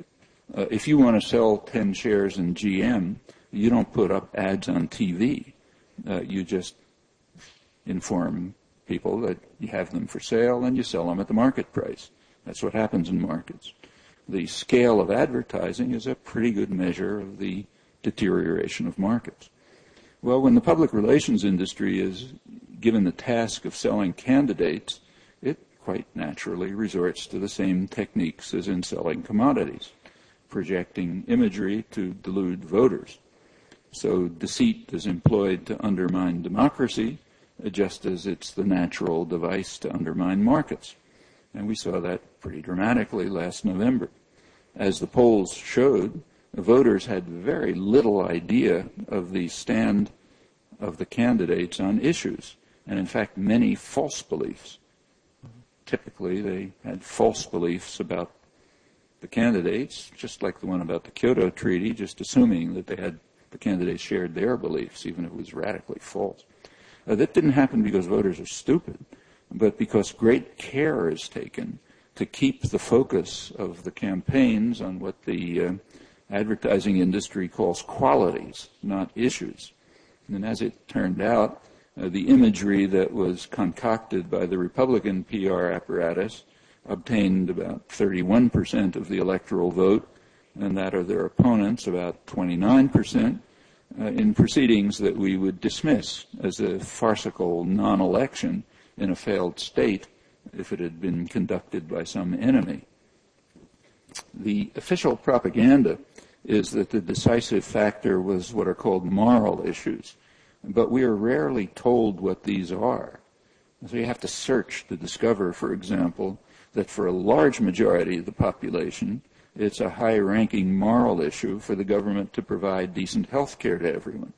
If you want to sell 10 shares in GM, you don't put up ads on TV. You just inform people that you have them for sale and you sell them at the market price. That's what happens in markets. The scale of advertising is a pretty good measure of the deterioration of markets. Well, when the public relations industry is given the task of selling candidates, it quite naturally resorts to the same techniques as in selling commodities, projecting imagery to delude voters. So deceit is employed to undermine democracy, just as it's the natural device to undermine markets. And we saw that pretty dramatically last November. As the polls showed, the voters had very little idea of the stand of the candidates on issues, and in fact many false beliefs. Typically they had false beliefs about the candidates, just like the one about the Kyoto Treaty, just assuming that the candidates shared their beliefs, even if it was radically false. That didn't happen because voters are stupid, but because great care is taken to keep the focus of the campaigns on what the advertising industry calls qualities, not issues. And as it turned out, the imagery that was concocted by the Republican PR apparatus obtained about 31% of the electoral vote, and that of their opponents about 29%, in proceedings that we would dismiss as a farcical non-election in a failed state if it had been conducted by some enemy. The official propaganda is that the decisive factor was what are called moral issues, but we are rarely told what these are. So you have to search to discover, for example, that for a large majority of the population, it's a high-ranking moral issue for the government to provide decent health care to everyone,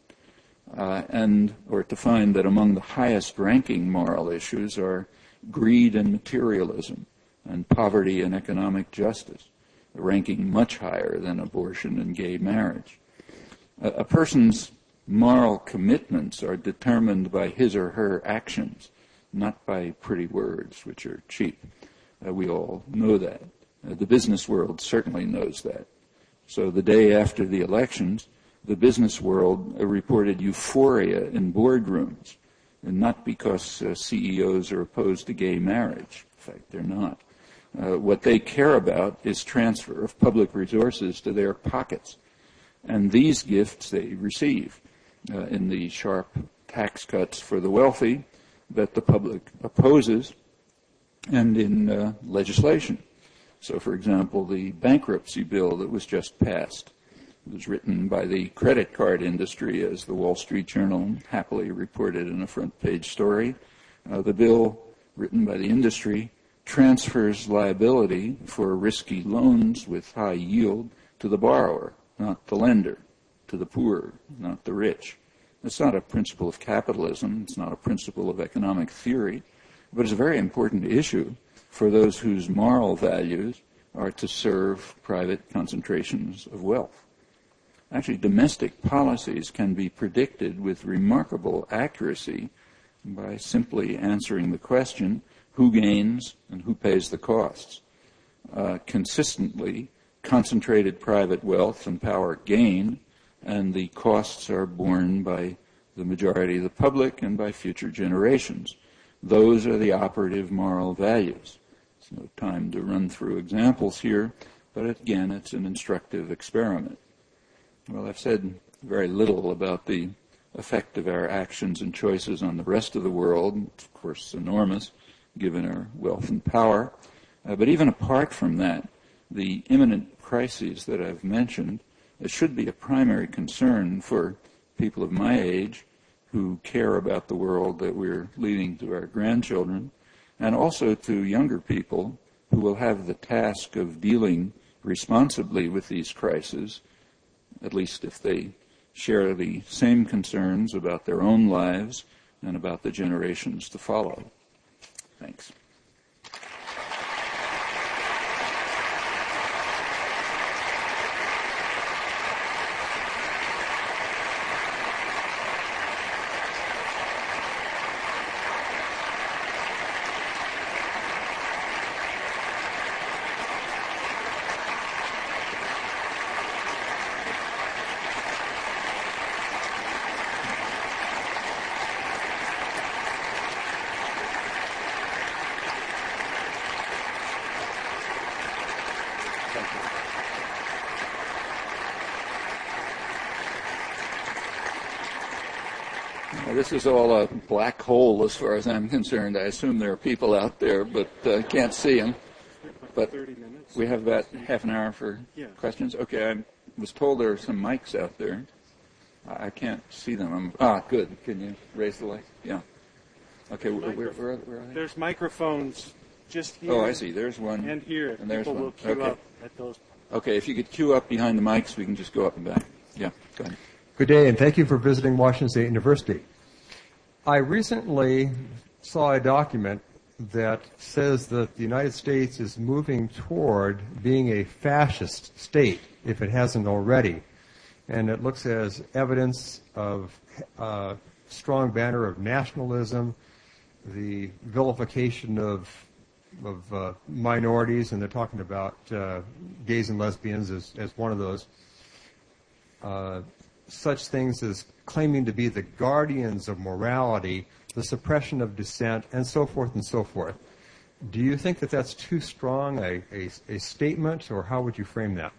or to find that among the highest-ranking moral issues are greed and materialism and poverty and economic justice, ranking much higher than abortion and gay marriage. A person's moral commitments are determined by his or her actions, not by pretty words, which are cheap. We all know that. The business world certainly knows that. So the day after the elections, the business world reported euphoria in boardrooms, and not because CEOs are opposed to gay marriage. In fact, they're not. What they care about is transfer of public resources to their pockets. And these gifts they receive in the sharp tax cuts for the wealthy that the public opposes, and in legislation. So, for example, the bankruptcy bill that was just passed was written by the credit card industry, as the Wall Street Journal happily reported in a front-page story. The bill, written by the industry, transfers liability for risky loans with high yield to the borrower, not the lender, to the poor, not the rich. It's not a principle of capitalism. It's not a principle of economic theory. But it's a very important issue for those whose moral values are to serve private concentrations of wealth. Actually, domestic policies can be predicted with remarkable accuracy by simply answering the question, who gains and who pays the costs? Consistently, concentrated private wealth and power gain, and the costs are borne by the majority of the public and by future generations. Those are the operative moral values. There's no time to run through examples here, but again, it's an instructive experiment. Well, I've said very little about the effect of our actions and choices on the rest of the world. It's, of course, enormous, given our wealth and power. But even apart from that, the imminent crises that I've mentioned should be a primary concern for people of my age who care about the world that we're leaving to our grandchildren, and also to younger people who will have the task of dealing responsibly with these crises, at least if they share the same concerns about their own lives and about the generations to follow. Thanks. This is all a black hole as far as I'm concerned. I assume there are people out there, but can't see them. But 30 minutes. We have about half an hour for questions. Okay, I was told there are some mics out there. I can't see them. Good. Can you raise the light? Yeah. Okay, where are they? There's microphones just here. Oh, I see. There's one. And here. And there's People one. will queue up at those. Okay, if you could queue up behind the mics, we can just go up and back. Yeah, go ahead. Good day, and thank you for visiting Washington State University. I recently saw a document that says that the United States is moving toward being a fascist state, if it hasn't already. And it looks as evidence of a strong banner of nationalism, the vilification of minorities, and they're talking about gays and lesbians as one of those. Such things as claiming to be the guardians of morality, the suppression of dissent, and so forth and so forth. Do you think that that's too strong a statement, or how would you frame that?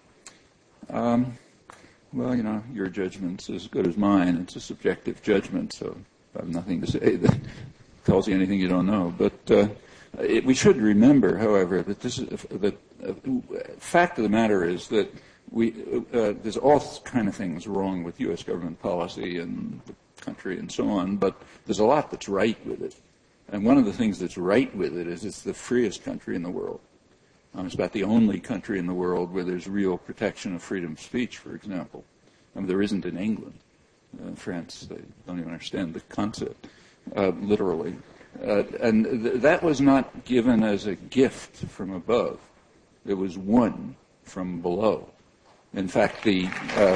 Well, your judgment's as good as mine. It's a subjective judgment, so I have nothing to say that tells you anything you don't know. But we should remember, however, that the fact of the matter is that there's all kind of things wrong with U.S. government policy and the country and so on, but there's a lot that's right with it. And one of the things that's right with it is it's the freest country in the world. It's about the only country in the world where there's real protection of freedom of speech, for example. There isn't in England. In France, they don't even understand the concept, literally. That was not given as a gift from above. It was won from below. In fact, the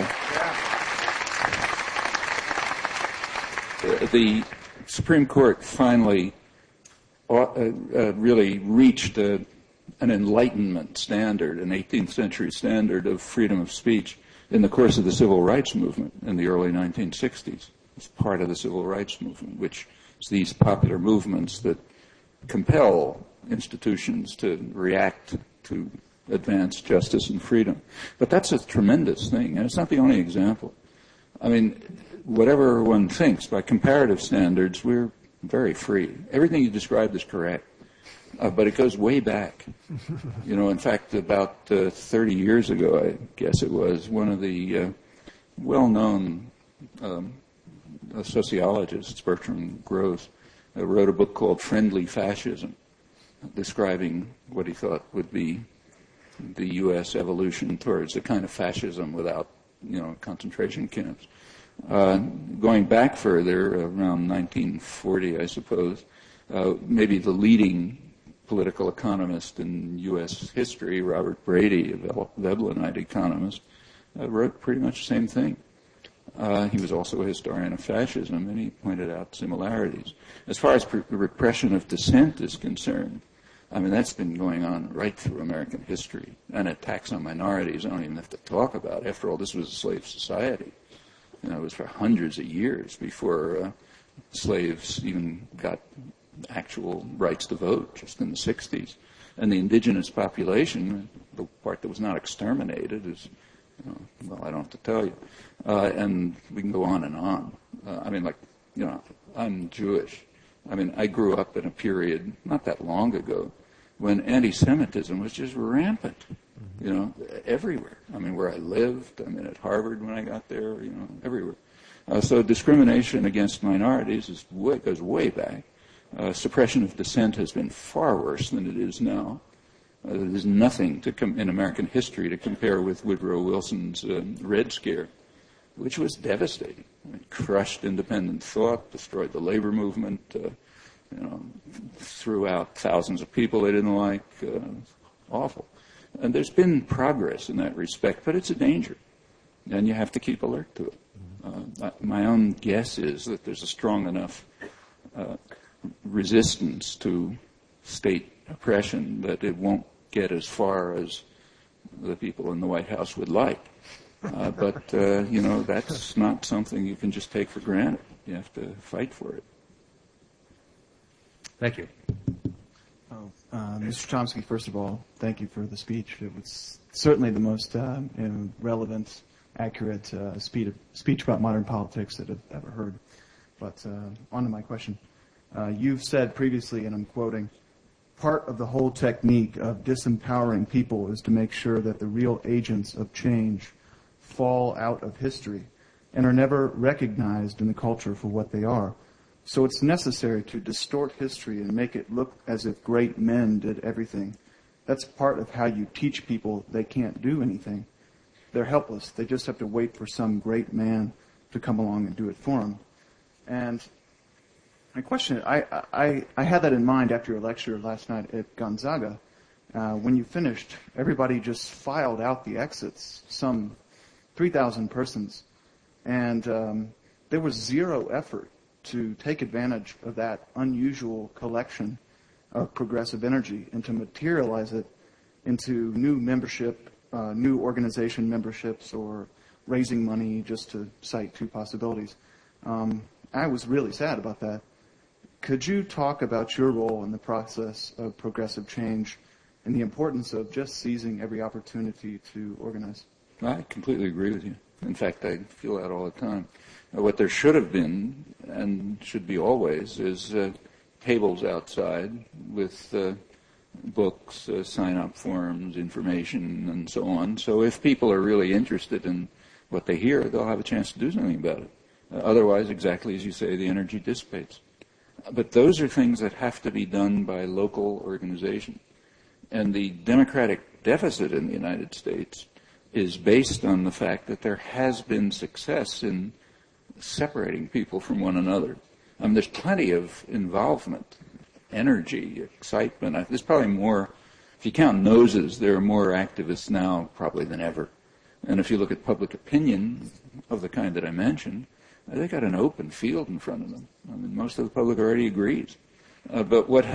Supreme Court finally really reached an Enlightenment standard, an 18th century standard of freedom of speech in the course of the Civil Rights Movement in the early 1960s. It's part of the Civil Rights Movement, which is these popular movements that compel institutions to react to advance justice and freedom. But that's a tremendous thing, and it's not the only example. Whatever one thinks, by comparative standards, we're very free. Everything you described is correct, but it goes way back. In fact, about 30 years ago, I guess it was, one of the well-known sociologists, Bertrand Gross, wrote a book called Friendly Fascism, describing what he thought would be the U.S. evolution towards a kind of fascism without, concentration camps. Going back further, around 1940, I suppose, maybe the leading political economist in U.S. history, Robert Brady, a Veblenite economist, wrote pretty much the same thing. He was also a historian of fascism, and he pointed out similarities. As far as repression of dissent is concerned, that's been going on right through American history. And attacks on minorities, I don't even have to talk about. After all, this was a slave society. It was for hundreds of years before slaves even got actual rights to vote, just in the 60s. And the indigenous population, the part that was not exterminated, is, I don't have to tell you. And we can go on and on. I'm Jewish. I grew up in a period not that long ago when anti-Semitism was just rampant, everywhere. Where I lived, at Harvard when I got there, everywhere. So discrimination against minorities goes way back. Suppression of dissent has been far worse than it is now. There's nothing in American history to compare with Woodrow Wilson's Red Scare, which was devastating. It crushed independent thought, destroyed the labor movement, threw out thousands of people they didn't like. Awful. And there's been progress in that respect, but it's a danger, and you have to keep alert to it. My own guess is that there's a strong enough resistance to state oppression that it won't get as far as the people in the White House would like. But that's not something you can just take for granted. You have to fight for it. Thank you. Mr. Chomsky, first of all, thank you for the speech. It was certainly the most relevant, accurate speech about modern politics that I've ever heard. But on to my question. You've said previously, and I'm quoting, part of the whole technique of disempowering people is to make sure that the real agents of change fall out of history and are never recognized in the culture for what they are. So it's necessary to distort history and make it look as if great men did everything. That's part of how you teach people they can't do anything. They're helpless. They just have to wait for some great man to come along and do it for them. And my question, I had that in mind after your lecture last night at Gonzaga. When you finished, everybody just filed out the exits, some 3,000 persons. And there was zero effort to take advantage of that unusual collection of progressive energy and to materialize it into new membership, new organization memberships, or raising money, just to cite two possibilities. I was really sad about that. Could you talk about your role in the process of progressive change and the importance of just seizing every opportunity to organize? I completely agree with you. In fact, I feel that all the time. What there should have been, and should be always, is tables outside with books, sign-up forms, information, and so on. So if people are really interested in what they hear, they'll have a chance to do something about it. Otherwise, exactly as you say, the energy dissipates. But those are things that have to be done by local organization. And the democratic deficit in the United States is based on the fact that there has been success in separating people from one another. There's plenty of involvement, energy, excitement. There's probably more, if you count noses, there are more activists now probably than ever. And if you look at public opinion of the kind that I mentioned, they got an open field in front of them. Most of the public already agrees. But what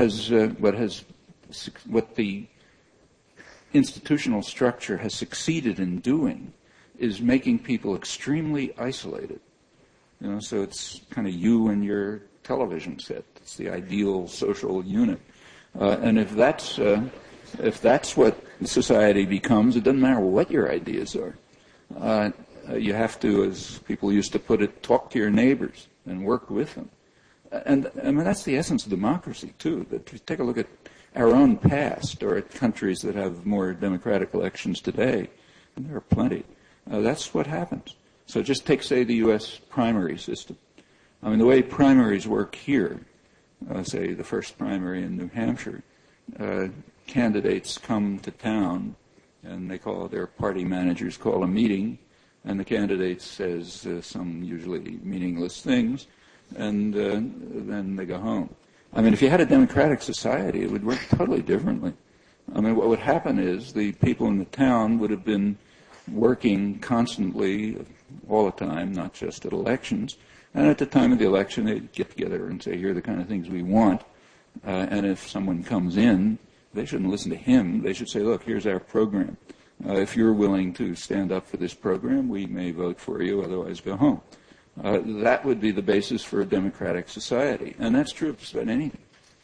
the institutional structure has succeeded in doing is making people extremely isolated. So it's kind of you and your television set. It's the ideal social unit. And if that's what society becomes, it doesn't matter what your ideas are. You have to, as people used to put it, talk to your neighbors and work with them. And that's the essence of democracy, too. That if you take a look at our own past or at countries that have more democratic elections today, and there are plenty, that's what happens. So just take, say, the U.S. primary system. The way primaries work here, say the first primary in New Hampshire, candidates come to town and their party managers call a meeting, and the candidate says some usually meaningless things, and then they go home. If you had a democratic society, it would work totally differently. What would happen is the people in the town would have been working constantly all the time, not just at elections. And at the time of the election, they'd get together and say, here are the kind of things we want. And if someone comes in, they shouldn't listen to him. They should say, look, here's our program. If you're willing to stand up for this program, we may vote for you, otherwise go home. That would be the basis for a democratic society. And that's true of just about anything.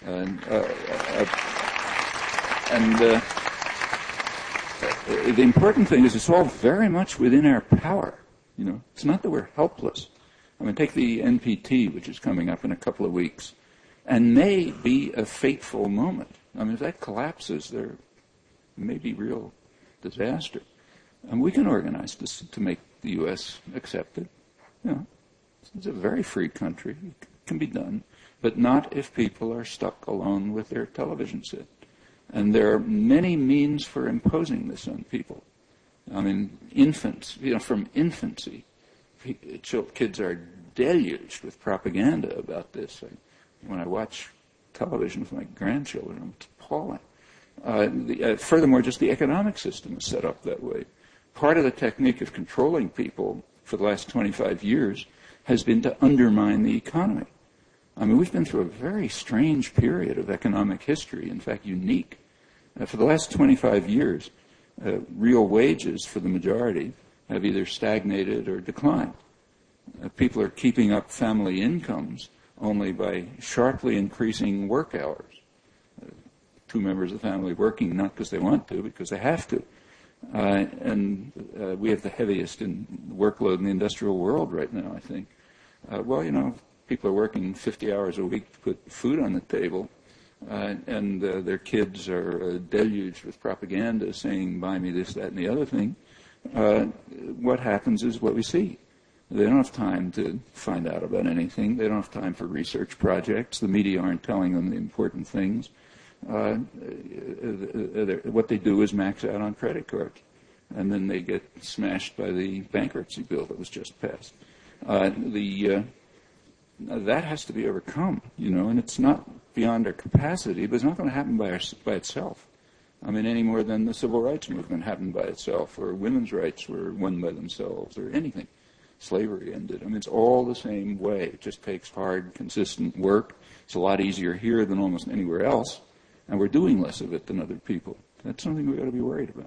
The important thing is it's all very much within our power. It's not that we're helpless. Take the NPT, which is coming up in a couple of weeks, and may be a fateful moment. If that collapses, there may be real disaster. And we can organize this to make the U.S. accept it. It's a very free country. It can be done. But not if people are stuck alone with their television set. And there are many means for imposing this on people. Infants, from infancy, kids are deluged with propaganda about this. When I watch television with my grandchildren, it's appalling. Furthermore, just the economic system is set up that way. Part of the technique of controlling people for the last 25 years has been to undermine the economy. We've been through a very strange period of economic history, in fact, unique. For the last 25 years, real wages for the majority have either stagnated or declined. People are keeping up family incomes only by sharply increasing work hours. Two members of the family working not because they want to, because they have to. And we have the heaviest workload in the industrial world right now, I think. people are working 50 hours a week to put food on the table, and their kids are deluged with propaganda saying, buy me this, that, and the other thing, what happens is what we see. They don't have time to find out about anything. They don't have time for research projects. The media aren't telling them the important things. What they do is max out on credit cards, and then they get smashed by the bankruptcy bill that was just passed. That has to be overcome, and it's not beyond our capacity, but it's not going to happen by itself. I mean, any more than the civil rights movement happened by itself, or women's rights were won by themselves, or anything. Slavery ended. I mean, it's all the same way. It just takes hard, consistent work. It's a lot easier here than almost anywhere else, and we're doing less of it than other people. That's something we ought to be worried about.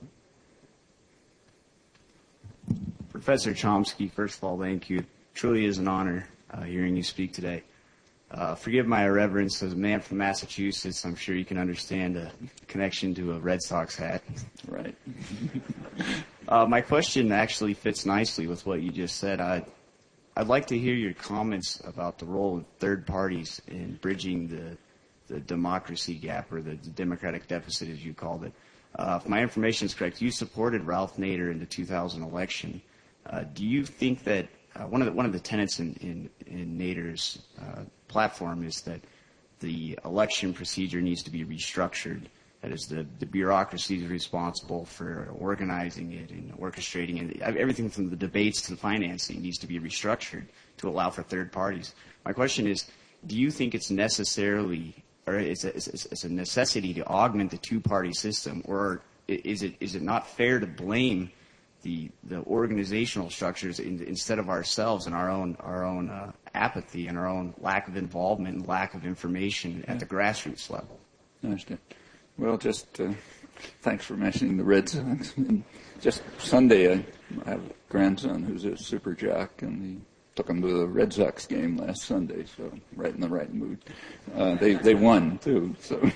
Professor Chomsky, first of all, thank you. It truly is an honor hearing you speak today. Forgive my irreverence. As a man from Massachusetts, I'm sure you can understand a connection to a Red Sox hat. Right. My question actually fits nicely with what you just said. I'd like to hear your comments about the role of third parties in bridging the democracy gap, or the democratic deficit, as you called it. If my information is correct, you supported Ralph Nader in the 2000 election. Do you think that one of the tenets in Nader's platform is that the election procedure needs to be restructured? That is, the bureaucracy is responsible for organizing it and orchestrating it. Everything from the debates to the financing needs to be restructured to allow for third parties. My question is, do you think it's necessarily, or it's a necessity to augment the two-party system, or is it not fair to blame the organizational structures instead of ourselves and our own apathy and our own lack of involvement and lack of information at the grassroots level? I understand. Well, just thanks for mentioning the Red Sox. And just Sunday, I have a grandson who's a super jock, and he took him to the Red Sox game last Sunday, so right in the right mood. They won, too. So,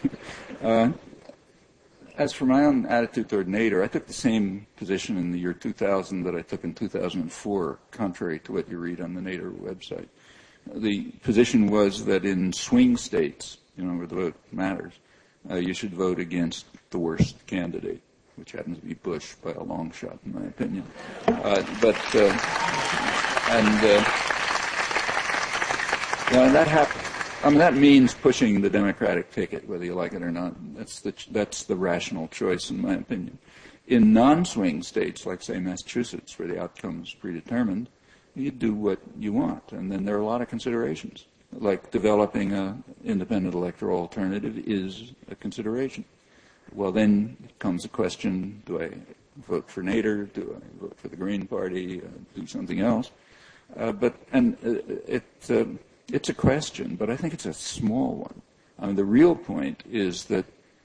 as for my own attitude toward Nader, I took the same position in the year 2000 that I took in 2004, contrary to what you read on the Nader website. The position was that in swing states, where the vote matters, you should vote against the worst candidate, which happens to be Bush by a long shot, in my opinion. That happened. I mean, that means pushing the Democratic ticket, whether you like it or not. That's the rational choice, in my opinion. In non-swing states, like, say, Massachusetts, where the outcome is predetermined, you do what you want. And then there are a lot of considerations, like developing an independent electoral alternative is a consideration. Well, then comes the question, do I vote for Nader? Do I vote for the Green Party? Do something else? It's a question, but I think it's a small one. I mean, the real point is that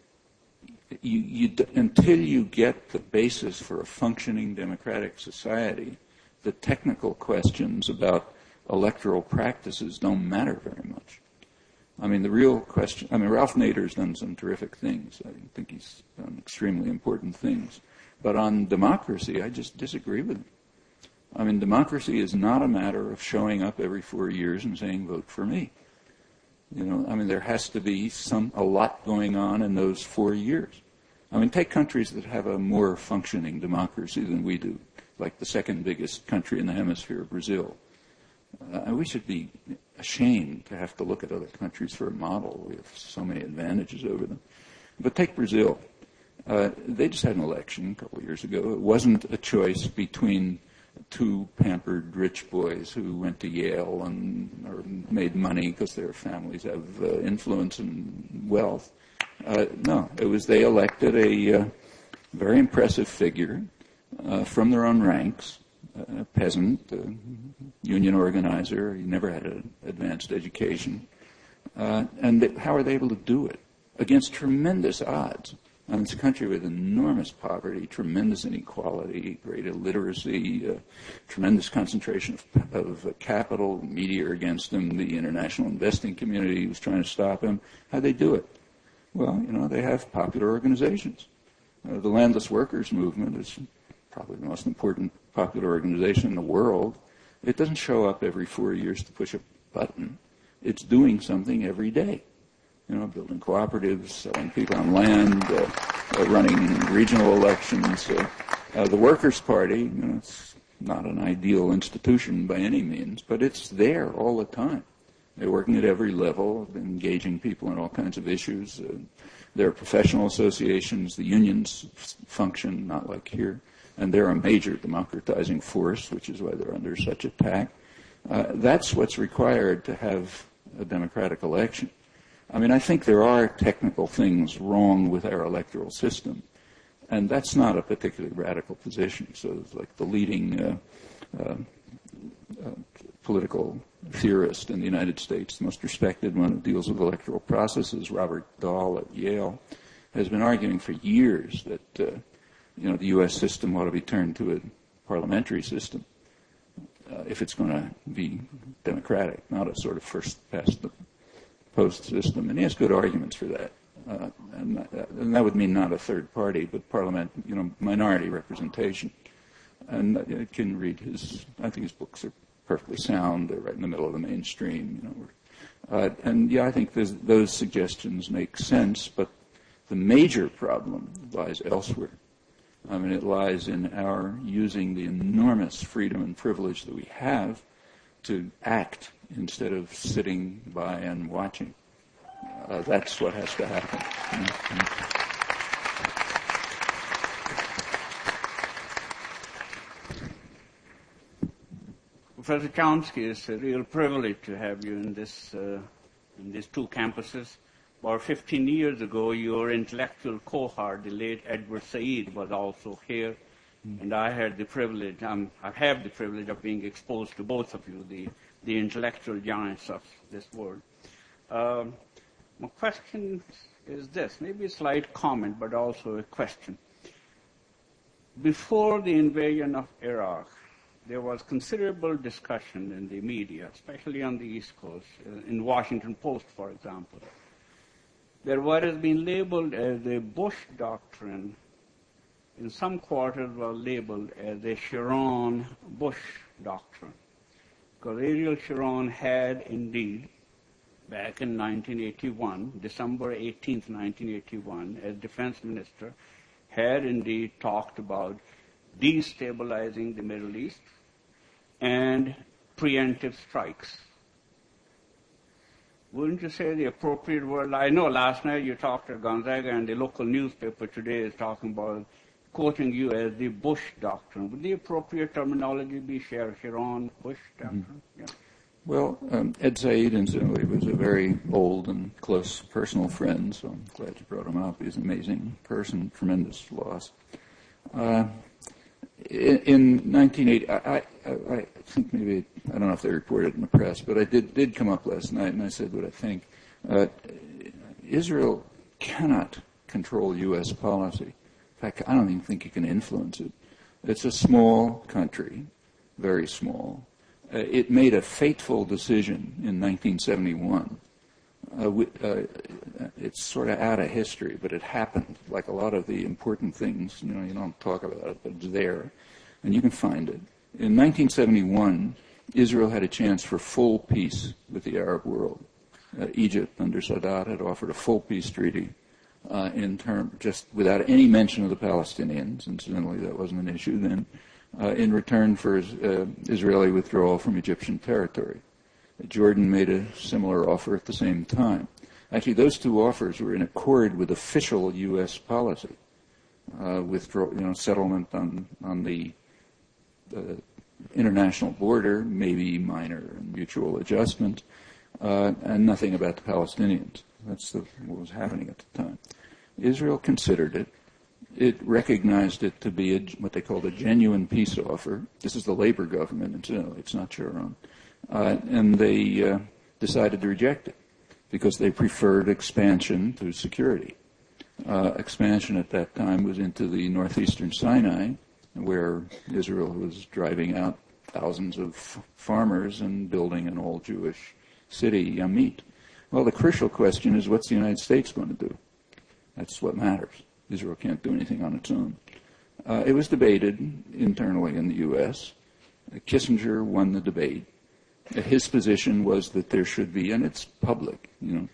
until you get the basis for a functioning democratic society, the technical questions about electoral practices don't matter very much. I mean, the real question, Ralph Nader's done some terrific things. I think he's done extremely important things. But on democracy, I just disagree with him. I mean, democracy is not a matter of showing up every 4 years and saying, vote for me. There has to be a lot going on in those 4 years. I mean, take countries that have a more functioning democracy than we do, like the second biggest country in the hemisphere, Brazil. We should be ashamed to have to look at other countries for a model. We have so many advantages over them. But take Brazil. They just had an election a couple of years ago. It wasn't a choice between two pampered rich boys who went to Yale or made money because their families have influence and wealth. No, it was they elected a very impressive figure from their own ranks, a peasant, a union organizer. He never had an advanced education. And how are they able to do it? Against tremendous odds. It's a country with enormous poverty, tremendous inequality, great illiteracy, tremendous concentration of capital, media against them, the international investing community was trying to stop him. How'd they do it? Well, they have popular organizations. The Landless Workers Movement is probably the most important popular organization in the world. It doesn't show up every 4 years to push a button. it's doing something every day. Building cooperatives, selling people on land, running regional elections. The Workers' Party, it's not an ideal institution by any means, but it's there all the time. They're working at every level, engaging people in all kinds of issues. There are professional associations. The unions function not like here. And they're a major democratizing force, which is why they're under such attack. That's what's required to have a democratic election. I mean, I think there are technical things wrong with our electoral system, and that's not a particularly radical position. So it's like the leading political theorist in the United States, the most respected one who deals with electoral processes, Robert Dahl at Yale, has been arguing for years that the U.S. system ought to be turned to a parliamentary system if it's going to be democratic, not a sort of first-past-the-post system. And he has good arguments for that. And that would mean not a third party, but parliament, minority representation. And you can read I think his books are perfectly sound. They're right in the middle of the mainstream. I think those suggestions make sense, but the major problem lies elsewhere. I mean, it lies in our using the enormous freedom and privilege that we have to act instead of sitting by and watching. That's what has to happen. Professor Chomsky, it's a real privilege to have you in these two campuses. About 15 years ago, your intellectual cohort, the late Edward Said, was also here, and I had the privilege. I have the privilege of being exposed to both of you, the intellectual giants of this world. My question is this, maybe a slight comment, but also a question. Before the invasion of Iraq, there was considerable discussion in the media, especially on the East Coast, in Washington Post, for example. That what has been labeled as the Bush doctrine in some quarters was labeled as the Sharon-Bush doctrine. Because Ariel Sharon had indeed, back in 1981, December 18th, 1981, as defense minister, had indeed talked about destabilizing the Middle East and preemptive strikes. Wouldn't you say the appropriate word? I know last night you talked to Gonzaga, and the local newspaper today is talking about, quoting you as the Bush doctrine. Would the appropriate terminology be Sharon-Bush doctrine? Yeah. Well, Ed Said, incidentally, was a very old and close personal friend, so I'm glad you brought him up. He's an amazing person, tremendous loss. In 1980, I think maybe, I don't know if they reported it in the press, but I did come up last night and I said what I think. Israel cannot control U.S. policy. In fact, I don't even think it can influence it. It's a small country, very small. It made a fateful decision in 1971. It's sort of out of history, but it happened. Like a lot of the important things, you don't talk about it, but it's there, and you can find it. In 1971, Israel had a chance for full peace with the Arab world. Egypt, under Sadat, had offered a full peace treaty just without any mention of the Palestinians. Incidentally, that wasn't an issue then. In return for Israeli withdrawal from Egyptian territory. Jordan made a similar offer at the same time. Actually, those two offers were in accord with official U.S. policy, settlement on the international border, maybe minor mutual adjustment, and nothing about the Palestinians. That's what was happening at the time. Israel considered it. It recognized it to be what they called a genuine peace offer. This is the Labor government, incidentally. It's not Sharon. And they decided to reject it because they preferred expansion to security. Expansion at that time was into the northeastern Sinai, where Israel was driving out thousands of farmers and building an all-Jewish city, Yamit. Well, the crucial question is, what's the United States going to do? That's what matters. Israel can't do anything on its own. It was debated internally in the U.S. Kissinger won the debate. His position was that there should be, and it's public,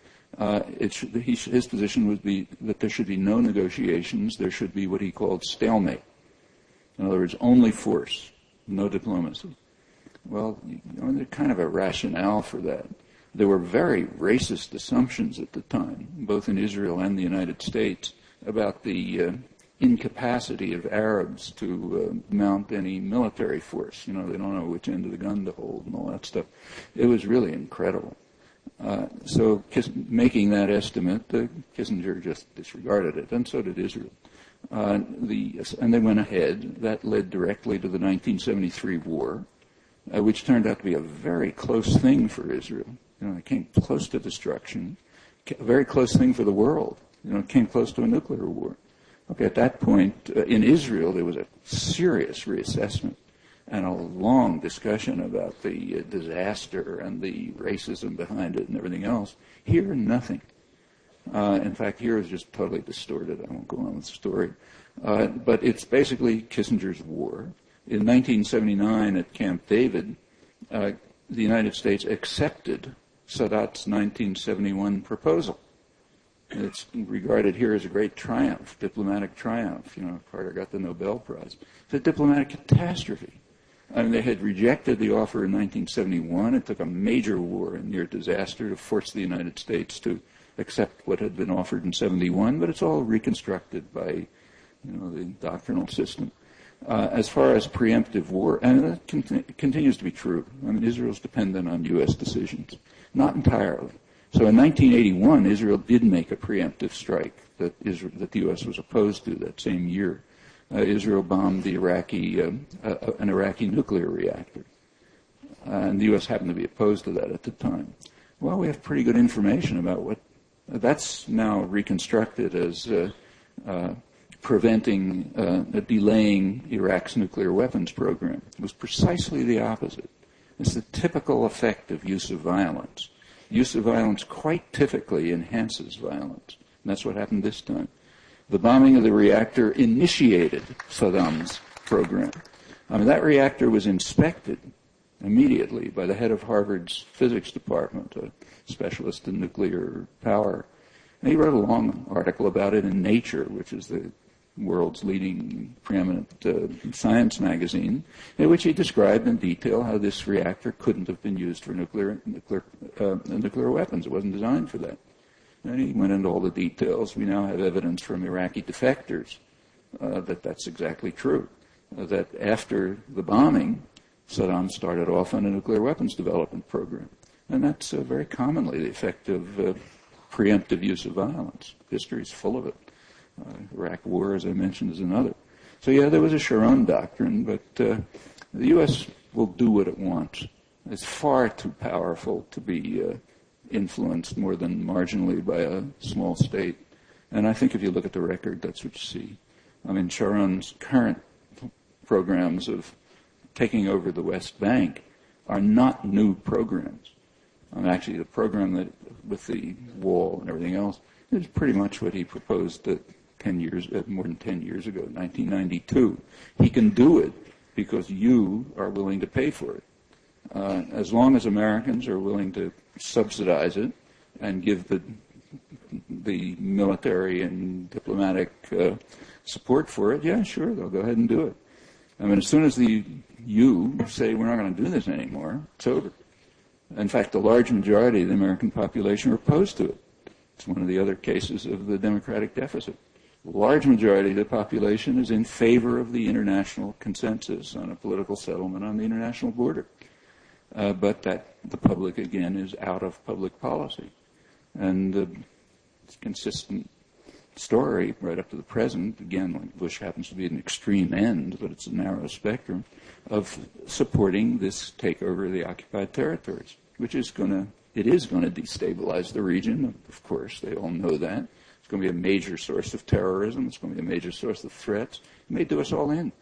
his position would be that there should be no negotiations. There should be what he called stalemate. In other words, only force, no diplomacy. Well, there's kind of a rationale for that. There were very racist assumptions at the time, both in Israel and the United States, about the incapacity of Arabs to mount any military force. They don't know which end of the gun to hold and all that stuff. It was really incredible. So making that estimate, Kissinger just disregarded it, and so did Israel. And they went ahead. That led directly to the 1973 war, which turned out to be a very close thing for Israel. It came close to destruction, a very close thing for the world. It came close to a nuclear war. Okay, at that point, in Israel, there was a serious reassessment and a long discussion about the disaster and the racism behind it and everything else. Here, nothing. In fact, here is just totally distorted. I won't go on with the story. But it's basically Kissinger's war. In 1979 at Camp David, the United States accepted Sadat's 1971 proposal. It's regarded here as a great triumph, diplomatic triumph. Carter got the Nobel Prize. It's a diplomatic catastrophe. They had rejected the offer in 1971. It took a major war and near disaster to force the United States to accept what had been offered in 71, but it's all reconstructed by, the doctrinal system. As far as preemptive war, and that continues to be true. Israel's dependent on U.S. decisions. Not entirely. So in 1981, Israel did make a preemptive strike that the U.S. was opposed to that same year. Israel bombed the an Iraqi nuclear reactor. And the U.S. happened to be opposed to that at the time. Well, we have pretty good information about what that's now reconstructed as delaying Iraq's nuclear weapons program. It was precisely the opposite. It's the typical effect of use of violence. Use of violence quite typically enhances violence. And that's what happened this time. The bombing of the reactor initiated Saddam's program. That reactor was inspected immediately by the head of Harvard's physics department, a specialist in nuclear power. And he wrote a long article about it in Nature, which is the world's leading preeminent science magazine, in which he described in detail how this reactor couldn't have been used for nuclear weapons. It wasn't designed for that. And he went into all the details. We now have evidence from Iraqi defectors that that's exactly true. That after the bombing, Saddam started off on a nuclear weapons development program. And that's very commonly the effect of preemptive use of violence. History is full of it. Iraq War, as I mentioned, is another. So, there was a Sharon doctrine, but the U.S. will do what it wants. It's far too powerful to be influenced more than marginally by a small state. And I think if you look at the record, that's what you see. Sharon's current programs of taking over the West Bank are not new programs. Actually, the program that with the wall and everything else is pretty much what he proposed more than 10 years ago, 1992. He can do it because you are willing to pay for it. As long as Americans are willing to subsidize it and give the military and diplomatic support for it, yeah, sure, they'll go ahead and do it. As soon as you say we're not going to do this anymore, it's over. In fact, the large majority of the American population are opposed to it. It's one of the other cases of the democratic deficit. The large majority of the population is in favor of the international consensus on a political settlement on the international border. But that the public, again, is out of public policy. And it's a consistent story right up to the present. Again, like Bush happens to be an extreme end, but it's a narrow spectrum of supporting this takeover of the occupied territories, which is going to destabilize the region. Of course, they all know that. It's going to be a major source of terrorism. It's going to be a major source of threats. It may do us all in,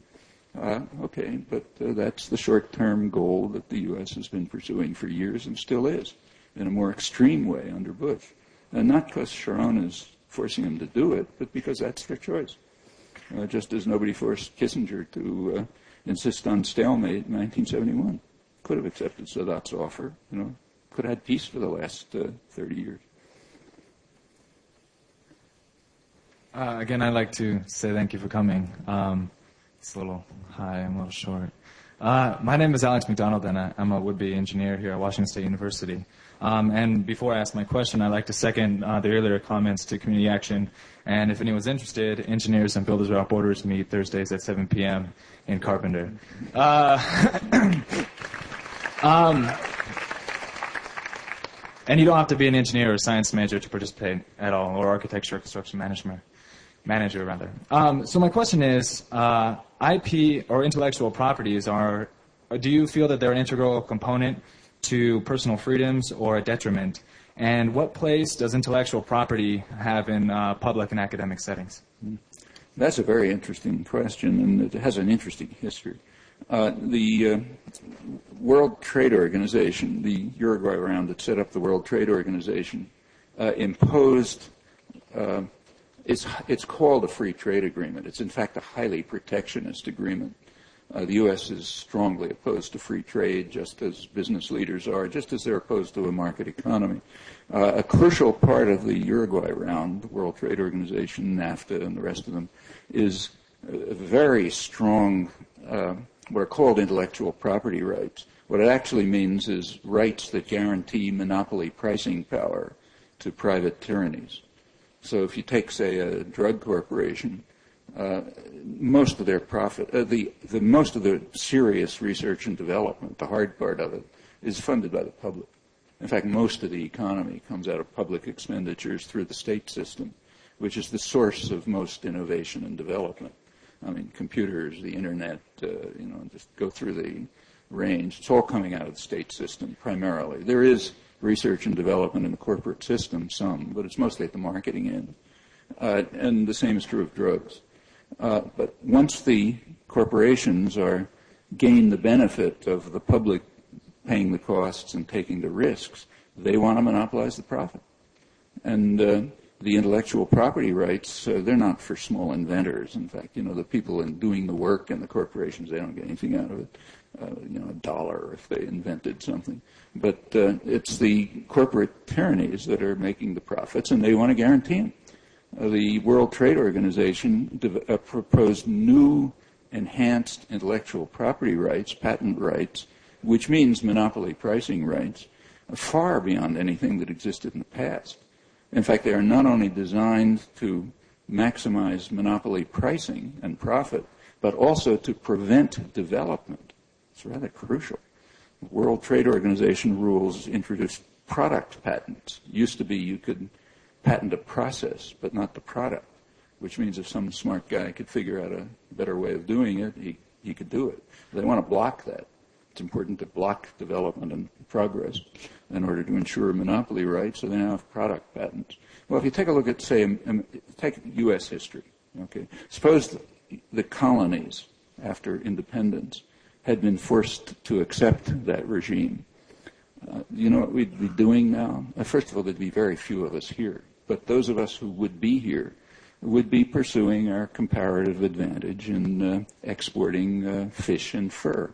Okay, but that's the short-term goal that the U.S. has been pursuing for years and still is, in a more extreme way under Bush. And not because Sharon is forcing them to do it, but because that's their choice. Just as nobody forced Kissinger to insist on stalemate in 1971. could have accepted Sadat's offer. Could have had peace for the last 30 years. Again, I'd like to say thank you for coming. It's a little high, I'm a little short. My name is Alex McDonald, and I'm a would-be engineer here at Washington State University. And before I ask my question, I'd like to second the earlier comments to community action. And if anyone's interested, Engineers and Builders Without Borders meet Thursdays at 7 p.m. in Carpenter. And you don't have to be an engineer or a science major to participate at all, or architecture or construction manager rather. So my question is, IP or intellectual properties do you feel that they're an integral component to personal freedoms or a detriment? And what place does intellectual property have in public and academic settings? That's a very interesting question, and it has an interesting history. The World Trade Organization, the Uruguay round that set up the World Trade Organization, imposed, it's called a free trade agreement. It's in fact a highly protectionist agreement. The U.S. is strongly opposed to free trade, just as business leaders are, just as they're opposed to a market economy. A crucial part of the Uruguay round, the World Trade Organization, NAFTA, and the rest of them, is a very strong what are called intellectual property rights. What it actually means is rights that guarantee monopoly pricing power to private tyrannies. So if you take, say, a drug corporation, most of their profit, most of the serious research and development, the hard part of it, is funded by the public. In fact, most of the economy comes out of public expenditures through the state system, which is the source of most innovation and development. I mean, computers, the internet, just go through the range. It's all coming out of the state system primarily. There is research and development in the corporate system, some, but it's mostly at the marketing end. And the same is true of drugs. But once the corporations gain the benefit of the public paying the costs and taking the risks, they want to monopolize the profit. And the intellectual property rights, they're not for small inventors. In fact, the people doing the work and the corporations, they don't get anything out of it. $1 if they invented something. But it's the corporate tyrannies that are making the profits, and they want to guarantee them. The World Trade Organization proposed new enhanced intellectual property rights, patent rights, which means monopoly pricing rights, far beyond anything that existed in the past. In fact, they are not only designed to maximize monopoly pricing and profit, but also to prevent development. It's rather crucial. The World Trade Organization rules introduced product patents. It used to be you could patent a process, but not the product, which means if some smart guy could figure out a better way of doing it, he could do it. They want to block that. It's important to block development and progress in order to ensure monopoly rights, so they now have product patents. Well, if you take a look at, say, take U.S. history, okay? Suppose the colonies, after independence, had been forced to accept that regime. You know what we'd be doing now? First of all, there'd be very few of us here, but those of us who would be here would be pursuing our comparative advantage in exporting fish and fur.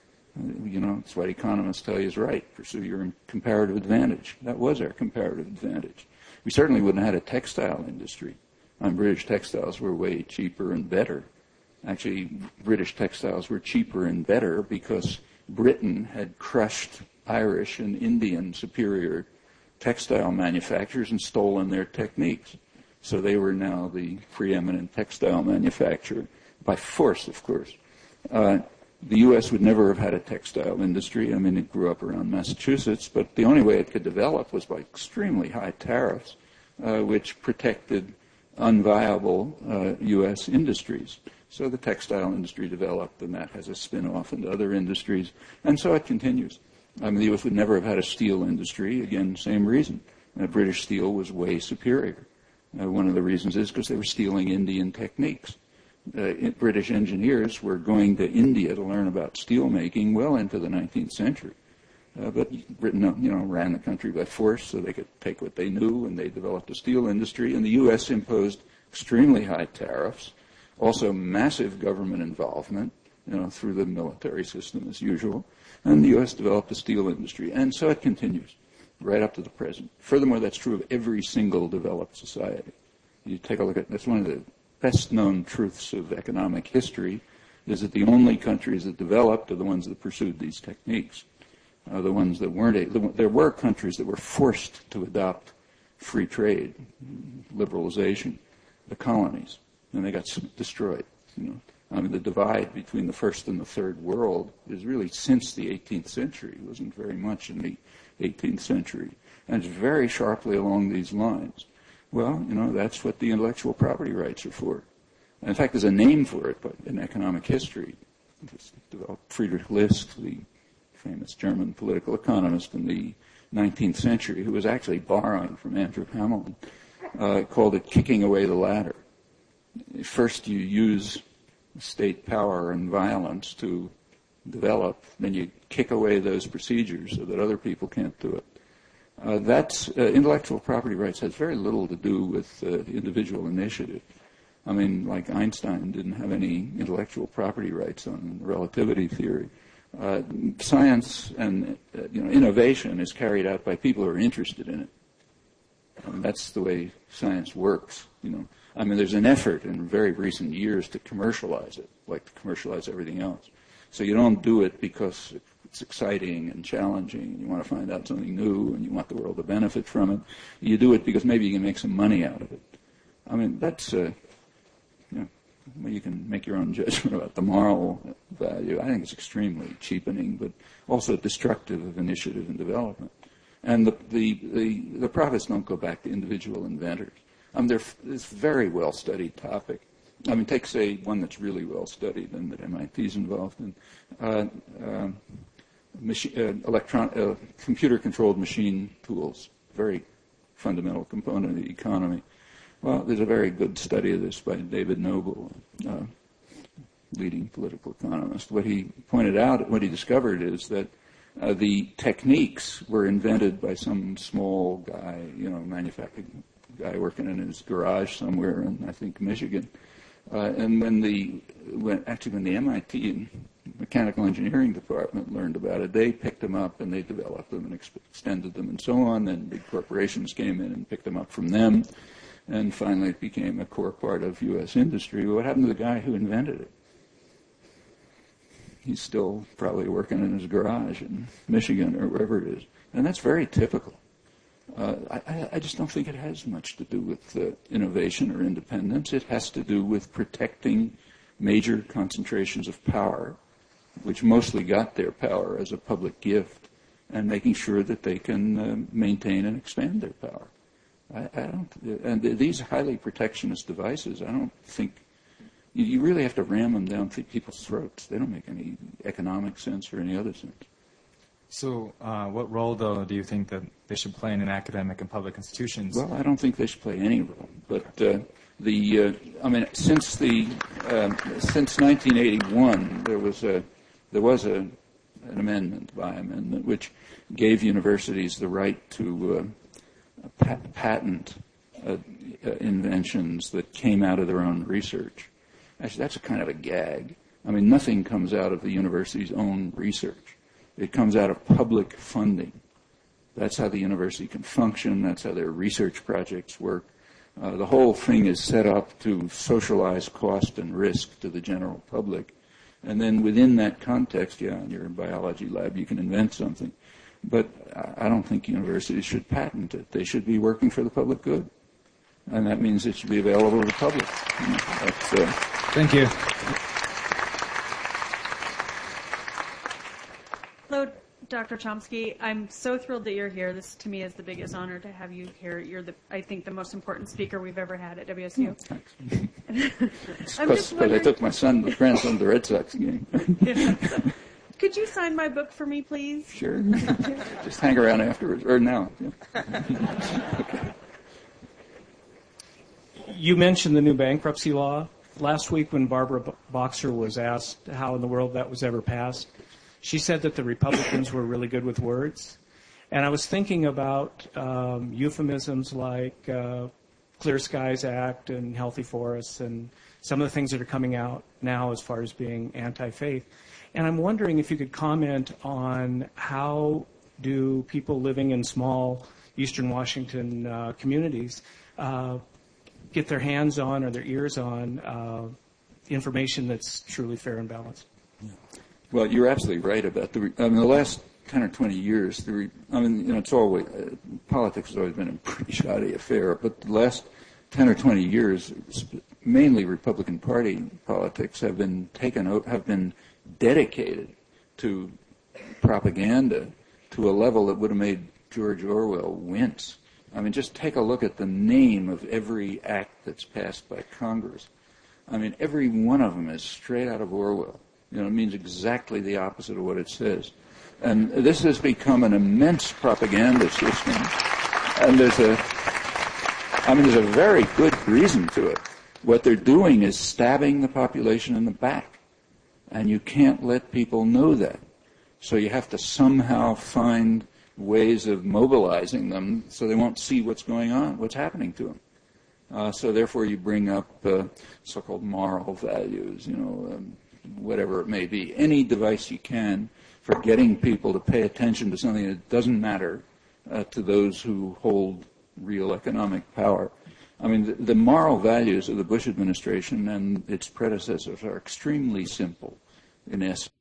It's what economists tell you is right. Pursue your comparative advantage. That was our comparative advantage. We certainly wouldn't have had a textile industry. British textiles were way cheaper and better. Actually, British textiles were cheaper and better because Britain had crushed Irish and Indian superior textile manufacturers and stolen their techniques. So they were now the preeminent textile manufacturer, by force, of course. The U.S. would never have had a textile industry. It grew up around Massachusetts, but the only way it could develop was by extremely high tariffs, which protected unviable U.S. industries. So the textile industry developed, and that has a spin-off into other industries, and so it continues. The U.S. would never have had a steel industry. Again, same reason. British steel was way superior. One of the reasons is because they were stealing Indian techniques. British engineers were going to India to learn about steel making well into the 19th century. But Britain, ran the country by force so they could take what they knew, and they developed a steel industry. And the U.S. imposed extremely high tariffs, also massive government involvement, through the military system as usual. And the U.S. developed a steel industry. And so it continues right up to the present. Furthermore, that's true of every single developed society. You take a look at, that's one of the best known truths of economic history, is that the only countries that developed are the ones that pursued these techniques. The ones that weren't, there were countries that were forced to adopt free trade, liberalization, the colonies, and they got destroyed. The divide between the first and the third world is really since the 18th century. It wasn't very much in the 18th century. And it's very sharply along these lines. Well, that's what the intellectual property rights are for. In fact, there's a name for it, but in economic history, it's developed Friedrich List, the famous German political economist in the 19th century, who was actually borrowing from Andrew Hamilton, called it kicking away the ladder. First you use state power and violence to develop, then you kick away those procedures so that other people can't do it. That's intellectual property rights has very little to do with individual initiative. Like Einstein didn't have any intellectual property rights on relativity theory. Science and innovation is carried out by people who are interested in it. That's the way science works. There's an effort in very recent years to commercialize it, like to commercialize everything else. So you don't do it because it's exciting and challenging, and you want to find out something new, and you want the world to benefit from it. You do it because maybe you can make some money out of it. That's you can make your own judgment about the moral value. I think it's extremely cheapening, but also destructive of initiative and development. And the profits don't go back to individual inventors. It's a very well-studied topic. Take, say, one that's really well-studied and that MIT's involved in, computer-controlled machine tools, very fundamental component of the economy. Well, there's a very good study of this by David Noble, leading political economist. What he pointed out, what he discovered is that the techniques were invented by some small guy, manufacturing guy working in his garage somewhere in, I think, Michigan. And when the MIT mechanical engineering department learned about it, they picked them up and they developed them and extended them and so on. Then big corporations came in and picked them up from them. And finally it became a core part of U.S. industry. What happened to the guy who invented it? He's still probably working in his garage in Michigan or wherever it is. And that's very typical. I just don't think it has much to do with innovation or independence. It has to do with protecting major concentrations of power, which mostly got their power as a public gift, and making sure that they can maintain and expand their power. And these highly protectionist devices, I don't think, you really have to ram them down people's throats. They don't make any economic sense or any other sense. So what role, though, do you think that they should play in academic and public institutions? Well, I don't think they should play any role. But since 1981, there was an amendment by amendment which gave universities the right to patent inventions that came out of their own research. Actually, that's a kind of a gag. Nothing comes out of the university's own research. It comes out of public funding. That's how the university can function. That's how their research projects work. The whole thing is set up to socialize cost and risk to the general public. And then within that context, in your biology lab, you can invent something. But I don't think universities should patent it. They should be working for the public good. And that means it should be available to the public. Thank you. Hello, Dr. Chomsky. I'm so thrilled that you're here. This, to me, is the biggest honor to have you here. You're, I think, the most important speaker we've ever had at WSU. Thanks. Because I took my grandson to the Red Sox game. Could you sign my book for me, please? Sure. Just hang around afterwards, or now. Okay. You mentioned the new bankruptcy law. Last week when Barbara Boxer was asked how in the world that was ever passed, she said that the Republicans were really good with words. And I was thinking about euphemisms like Clear Skies Act and Healthy Forests and some of the things that are coming out now as far as being anti-faith. And I'm wondering if you could comment on how do people living in small Eastern Washington communities get their hands on or their ears on information that's truly fair and balanced. Well, you're absolutely right about the last 10 or 20 years. It's always politics has always been a pretty shoddy affair, but the last 10 or 20 years, mainly Republican Party politics have been dedicated to propaganda to a level that would have made George Orwell wince. I mean, just take a look at the name of every act that's passed by Congress. I mean, every one of them is straight out of Orwell. It means exactly the opposite of what it says. And this has become an immense propaganda system. And there's a very good reason to it. What they're doing is stabbing the population in the back. And you can't let people know that. So you have to somehow find ways of mobilizing them so they won't see what's going on, what's happening to them. So therefore you bring up so-called moral values, whatever it may be. Any device you can for getting people to pay attention to something that doesn't matter to those who hold real economic power. I mean, the moral values of the Bush administration and its predecessors are extremely simple in essence.